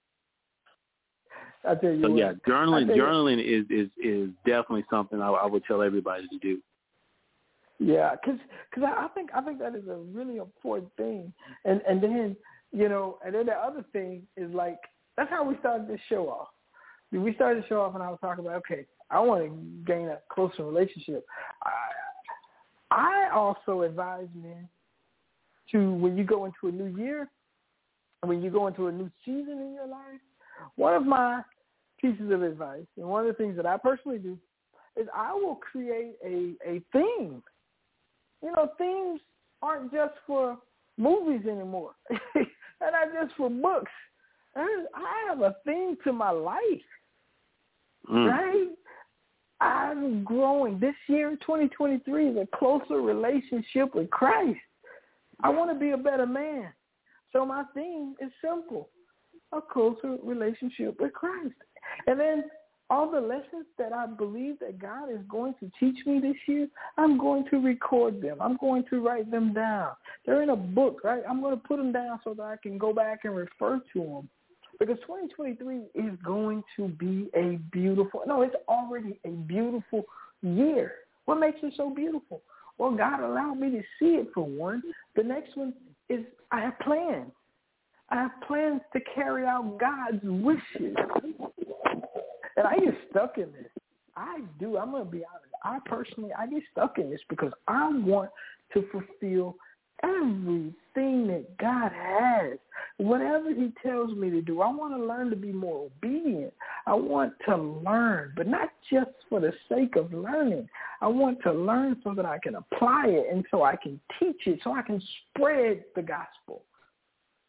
I tell you so what, yeah, journaling, journaling you. is, is, is definitely something I, I would tell everybody to do. Yeah, because cause I think I think that is a really important thing, and and then you know, and then the other thing is like that's how we started this show off. We started the show off, and I was talking about okay, I want to gain a closer relationship. I I also advise men to when you go into a new year, when you go into a new season in your life, one of my pieces of advice, and one of the things that I personally do, is I will create a a theme. You know, themes aren't just for movies anymore. They're not just for books. I have a theme to my life, mm. right? I'm growing. This year, twenty twenty-three, is a closer relationship with Christ. I want to be a better man. So my theme is simple, a closer relationship with Christ. And then all the lessons that I believe that God is going to teach me this year, I'm going to record them. I'm going to write them down. They're in a book, right? I'm going to put them down so that I can go back and refer to them. Because twenty twenty-three is going to be a beautiful, no, it's already a beautiful year. What makes it so beautiful? Well, God allowed me to see it for one. The next one is I have plans. I have plans to carry out God's wishes. And I get stuck in this. I do. I'm going to be honest. I personally, I get stuck in this because I want to fulfill everything that God has. Whatever he tells me to do, I want to learn to be more obedient. I want to learn, but not just for the sake of learning. I want to learn so that I can apply it and so I can teach it, so I can spread the gospel.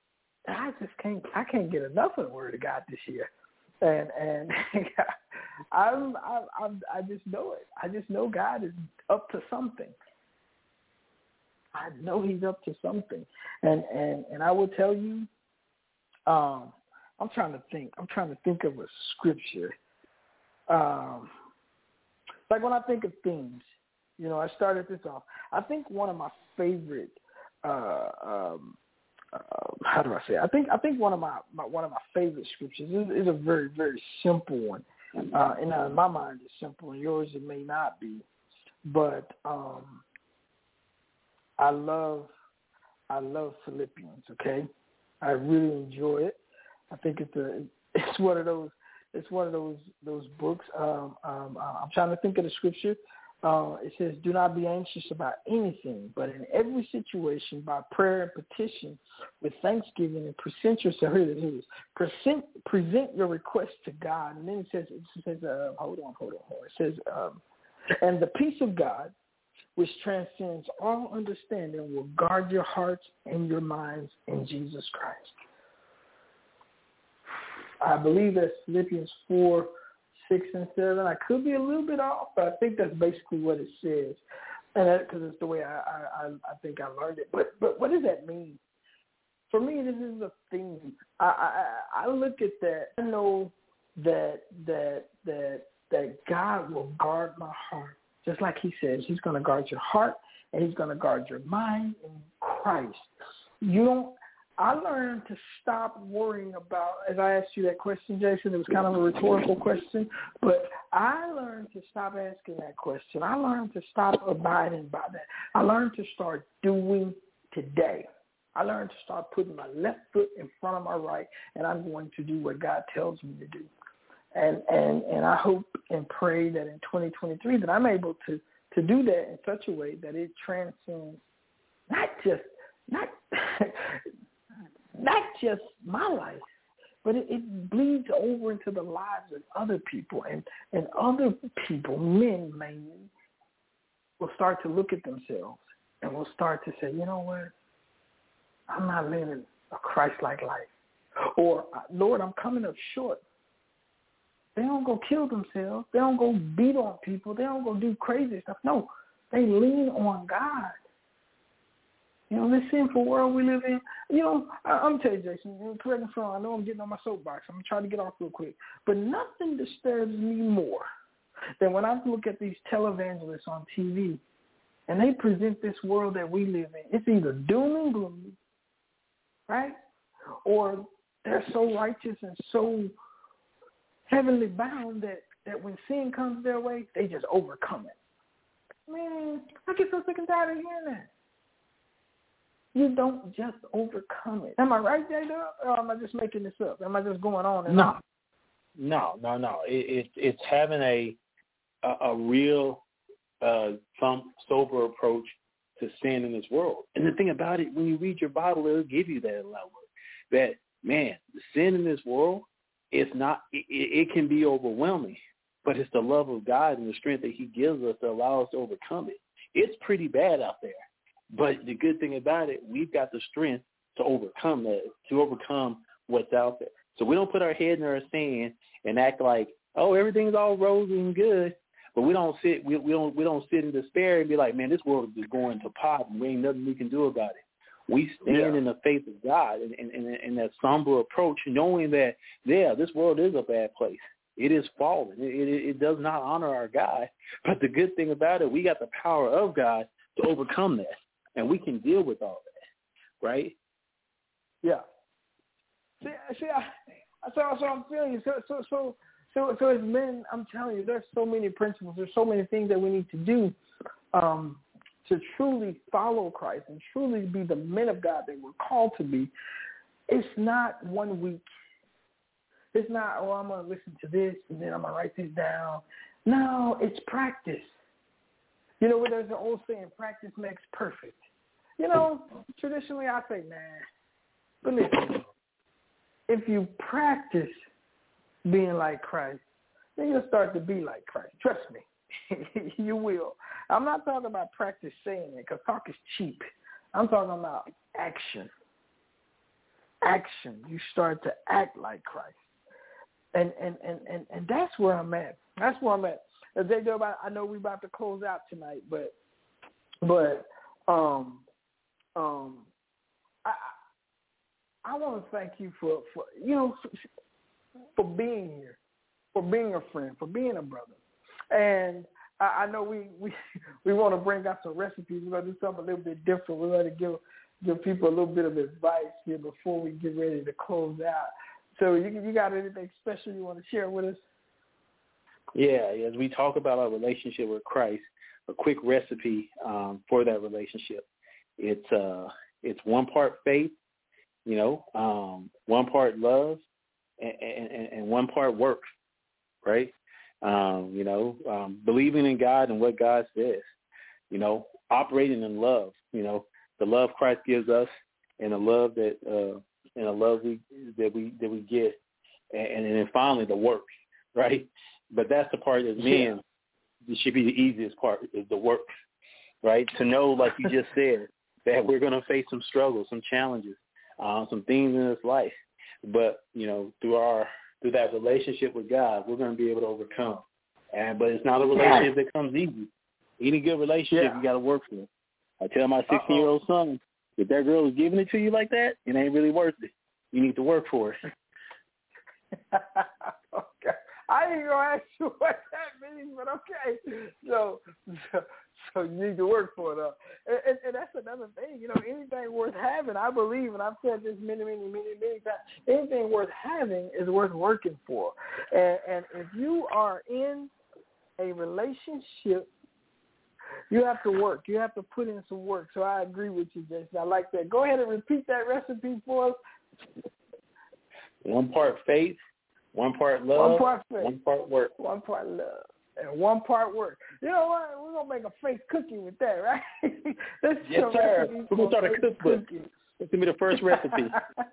I just can't I can't get enough of the Word of God this year, and and I'm, I'm I'm I just know it. I just know God is up to something. I know He's up to something, and and and I will tell you, um, I'm trying to think. I'm trying to think of a scripture. Um, like when I think of themes, you know, I started this off. I think one of my favorite. Uh, um, uh, how do I say it? I think I think one of my, my one of my favorite scriptures is, is a very very simple one, uh, and uh, in my mind it's simple, and yours it may not be, but um, I love I love Philippians. Okay, I really enjoy it. I think it's a it's one of those it's one of those those books. Um, um, I'm trying to think of the scripture. Uh, it says, do not be anxious about anything, but in every situation, by prayer and petition, with thanksgiving, and present yourself. Here it is. Present, present your request to God. And then it says, it says, uh, hold on, hold on, hold on. It says, um, and the peace of God, which transcends all understanding, will guard your hearts and your minds in Jesus Christ. I believe that's Philippians four, six and seven. I could be a little bit off, but I think that's basically what it says, and because it's the way I, I I think I learned it. But but what does that mean? For me, this is a theme. I I, I look at that. I know that that that that God will guard my heart, just like He says. He's going to guard your heart, and He's going to guard your mind in Christ. You don't. I learned to stop worrying about, as I asked you that question, Jason, it was kind of a rhetorical question, but I learned to stop asking that question. I learned to stop abiding by that. I learned to start doing today. I learned to start putting my left foot in front of my right, and I'm going to do what God tells me to do. And and, and I hope and pray that in twenty twenty-three that I'm able to, to do that in such a way that it transcends not just, not not just my life, but it, it bleeds over into the lives of other people, and, and other people, men mainly, will start to look at themselves and will start to say, you know what, I'm not living a Christ-like life. Or, Lord, I'm coming up short. They don't go kill themselves. They don't go beat on people. They don't go do crazy stuff. No, they lean on God. You know, this sinful world we live in, you know, I, I'm going to tell you, Jason, you know, correct me if I'm wrong, I know I'm getting on my soapbox. I'm going to try to get off real quick. But nothing disturbs me more than when I look at these televangelists on T V and they present this world that we live in. It's either doom and gloom, right? Or they're so righteous and so heavenly bound that, that when sin comes their way, they just overcome it. Man, I get so sick and tired of hearing that. You don't just overcome it. Am I right, J-Dub? Or am I just making this up? Am I just going on and no. on? No, no, no. It, it, it's having a a, a real, uh, some sober approach to sin in this world. And the thing about it, when you read your Bible, it'll give you that level. That, man, the sin in this world, it's not, it, it can be overwhelming, but it's the love of God and the strength that He gives us to allow us to overcome it. It's pretty bad out there. But the good thing about it, we've got the strength to overcome that, to overcome what's out there. So we don't put our head in our sand and act like, oh, everything's all rosy and good. But we don't sit, we, we don't, we don't sit in despair and be like, man, this world is going to pot and there ain't nothing we can do about it. We stand yeah. in the faith of God and, and, and, and that somber approach, knowing that, yeah, this world is a bad place. It is fallen. It, it, it does not honor our God. But the good thing about it, we got the power of God to overcome that. And we can deal with all that, right? Yeah. See, see, I, so, so I'm feeling you. So, so, so, so, so as men, I'm telling you, there's so many principles. There's so many things that we need to do um, to truly follow Christ and truly be the men of God that we're called to be. It's not one week. It's not, oh, I'm going to listen to this and then I'm going to write this down. No, it's practice. You know, there's an old saying, practice makes perfect. You know, traditionally I say, man, but listen, if you practice being like Christ, then you'll start to be like Christ. Trust me, you will. I'm not talking about practice saying it because talk is cheap. I'm talking about action. action. You start to act like Christ. And and, and, and, and that's where I'm at. That's where I'm at. As they go about, I know we're about to close out tonight, but but um um I I want to thank you for, for you know for, for being here, for being a friend, for being a brother. And I, I know we, we, we want to bring out some recipes. We're going to do something a little bit different. We're going to give give people a little bit of advice here before we get ready to close out. So you you got anything special you want to share with us? Yeah, as we talk about our relationship with Christ, a quick recipe um, for that relationship. It's uh, it's one part faith, you know, um, one part love, and, and, and one part work, right? Um, you know, um, believing in God and what God says, you know, operating in love, you know, the love Christ gives us, and the love that uh, and the love we that we that we get, and, and then finally the work, right? But that's the part that men, it should be the easiest part, is the work, right? To know, like you just said, that we're going to face some struggles, some challenges, uh, some things in this life. But, you know, through our through that relationship with God, we're going to be able to overcome. And but it's not a relationship that comes easy. Any good relationship, yeah. you got to work for it. I tell my sixteen-year-old son, if that girl is giving it to you like that, it ain't really worth it. You need to work for it. Okay. I ain't gonna ask you what that means, but okay. So, so, so you need to work for it, uh, and, and, and that's another thing. You know, anything worth having, I believe, and I've said this many, many, many, many times. Anything worth having is worth working for. And, and if you are in a relationship, you have to work. You have to put in some work. So I agree with you, Jason. I like that. Go ahead and repeat that recipe for us. One part faith. One part love, one part, faith, one part work. One part love, and one part work. You know what? We're going to make a fake cookie with that, right? Yes, sir. We're going to start a cookbook. This will be the first recipe.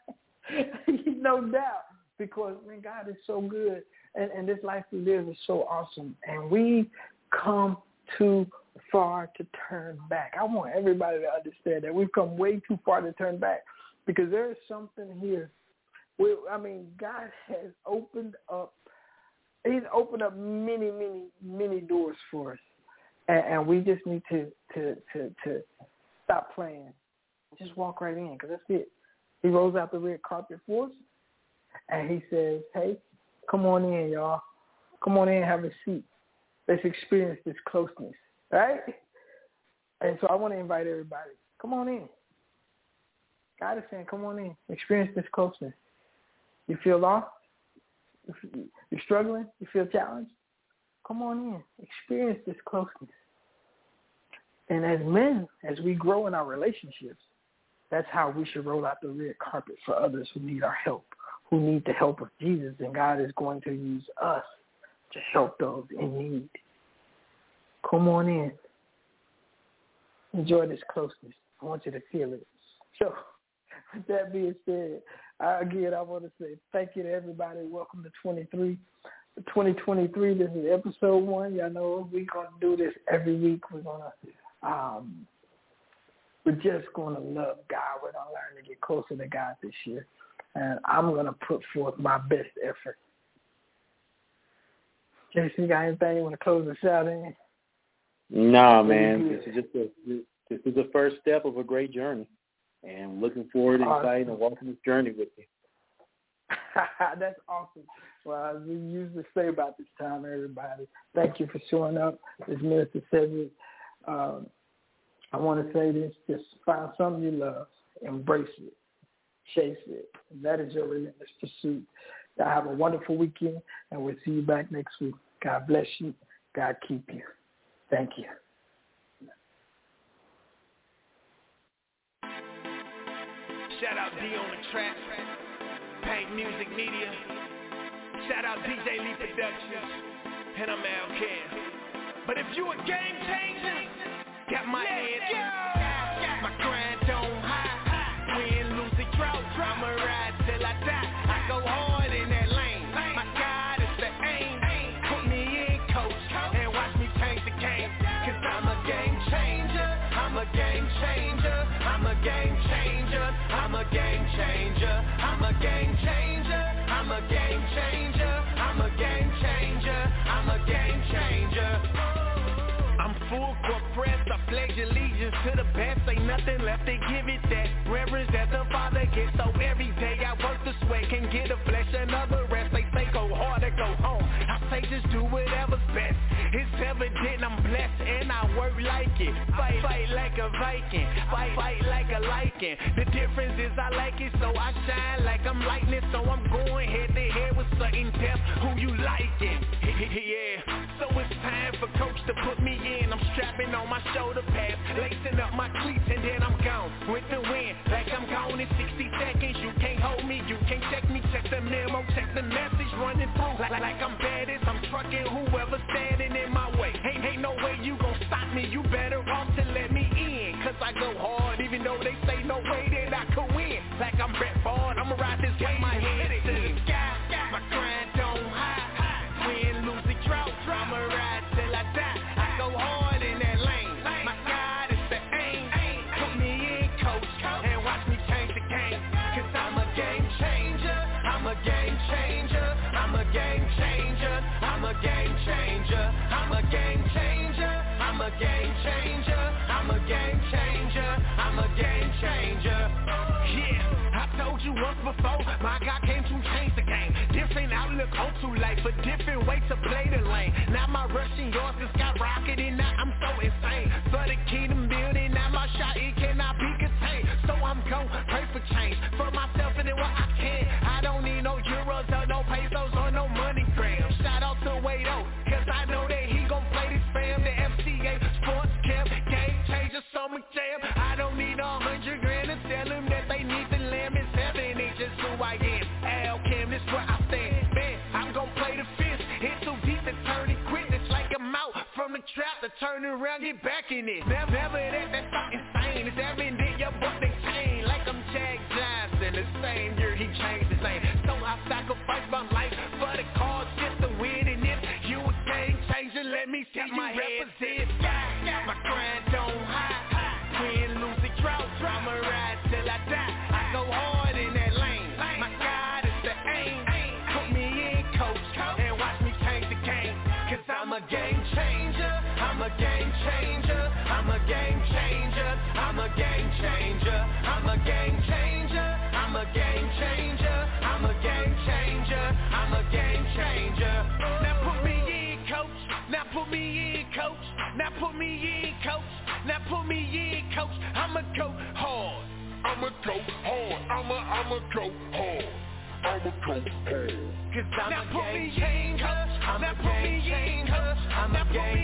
No doubt, because, man, God is so good, and, and this life we live is so awesome, and we come too far to turn back. I want everybody to understand that we've come way too far to turn back, because there is something here. We, I mean, God has opened up, he's opened up many, many, many doors for us. And, and we just need to, to, to, to stop playing. Just walk right in, because that's it. He rolls out the red carpet for us, and he says, hey, come on in, y'all. Come on in, have a seat. Let's experience this closeness, right? And so I want to invite everybody, come on in. God is saying, come on in, experience this closeness. You feel lost? You're struggling? You feel challenged? Come on in. Experience this closeness. And as men, as we grow in our relationships, that's how we should roll out the red carpet for others who need our help, who need the help of Jesus. And God is going to use us to help those in need. Come on in. Enjoy this closeness. I want you to feel it. So, with that being said, I, again, I want to say thank you to everybody. Welcome to twenty-three, twenty twenty-three. This is episode one. Y'all know we're going to do this every week. We're going to, um, we're just going to love God. We're going to learn to get closer to God this year. And I'm going to put forth my best effort. Jason, you got anything you want to close us out in? No, man. This is just a, this is the first step of a great journey. And looking forward and awesome. Excited and walking this journey with you. That's awesome. Well, as we usually say about this time, everybody, thank you for showing up. This Minister Cedric. Um, I want to say this, just find something you love, embrace it, chase it. And that is your relentless pursuit. Y'all have a wonderful weekend, and we'll see you back next week. God bless you. God keep you. Thank you. Shout out D on the track, Paint Music Media. Shout out D J Lee Productions, and I'm Al Cam. But if you a game changer, got my head, my grind on high, win, lose, and drought. I'ma ride till I die. I go hard in that lane. My God is the aim. Put me in, coach, and watch me change the game. Cause I'm a game changer. I'm a game changer. I'm a game changer. I'm a game changer. nothing left to give it that reverence that the Father gets. So every day I work the sweat, can get a flesh, another rest. They say go hard or go home. I say just do whatever's best. It's evident I'm blessed and I work like it. Fight, fight like a Viking. Fight, fight like a lichen. The difference is I like it, so I shine like I'm lightning. So I'm going head to head with certain depth. Who you liking? Yeah. So it's time for coach to put me in. I'm strapping on my shoulder pads, lacing up my cleats, and then I'm gone with the wind. Like I'm gone in sixty seconds. You can't hold me, you can't check me. Check the memo, check the message running through. Like, like I'm baddest, I'm trucking whoever's standing in my way. Ain't, ain't no way you gon' stop me. You better off to let me in, cause I go hard, even though they say no way that I could win. Like I'm Brett Favre, I'ma ride this game, my head to the sky. My grind don't hide, win, lose, the drought. I'ma ride till I die. I go hard in that lane. My God is the aim. Put me in, coach, and watch me change the game. Cause I'm a game changer. I'm a game changer. I'm a game changer. I'm a game changer. I'm a game changer. I'm a game changer. I'm a game changer. I'm a game changer. Yeah, I told you once before, my God came to change the game. Different outlook on to life, a different way to play the lane. Now my rushing yards just got rocketing, now I'm so insane. For the kingdom building, now my shot, it cannot be contained. So I'm gon' pray for change, for myself and then what I can. I don't need no euros or no pesos or no money grams. Shout out to Wado, cause I know that he gon' play this fam. The F C A Sports Camp, game changer, summer jam. I don't need a hundred grand to tell them that they need the lamb. It's heaven, it's just who I am. Al Kim, this where I stand. Man, I'm gon' play the fist. It's too deep to turn it quick. It's like I'm out from the trap to turn around, get back in it. Never, never that, that's not insane. It's evident your book they chain. Like I'm Jack Johnson, the same year he changed his name. So I sacrifice my life for the cause, just to win. And if you a game changer, let me see you my represent. My grind don't hide, win, lose, the drought. I'ma ride till I die. I go hard in that lane. My God is the aim. Put me in, coach, and watch me change the game. Cause I'm a game changer. I'm a game changer. I'm a game changer. I'm a game changer. I'm a game changer. I'm a game changer. I'm a game changer. I'm a game changer. Now put me in, coach. Now put me in, coach. Now put me in, coach. Now put me in, coach. I'ma go hard. I'ma go hard. I'ma I'ma go hard. I'ma go hard. Cause I'm now a game changer. I'm a game changer. I'm a game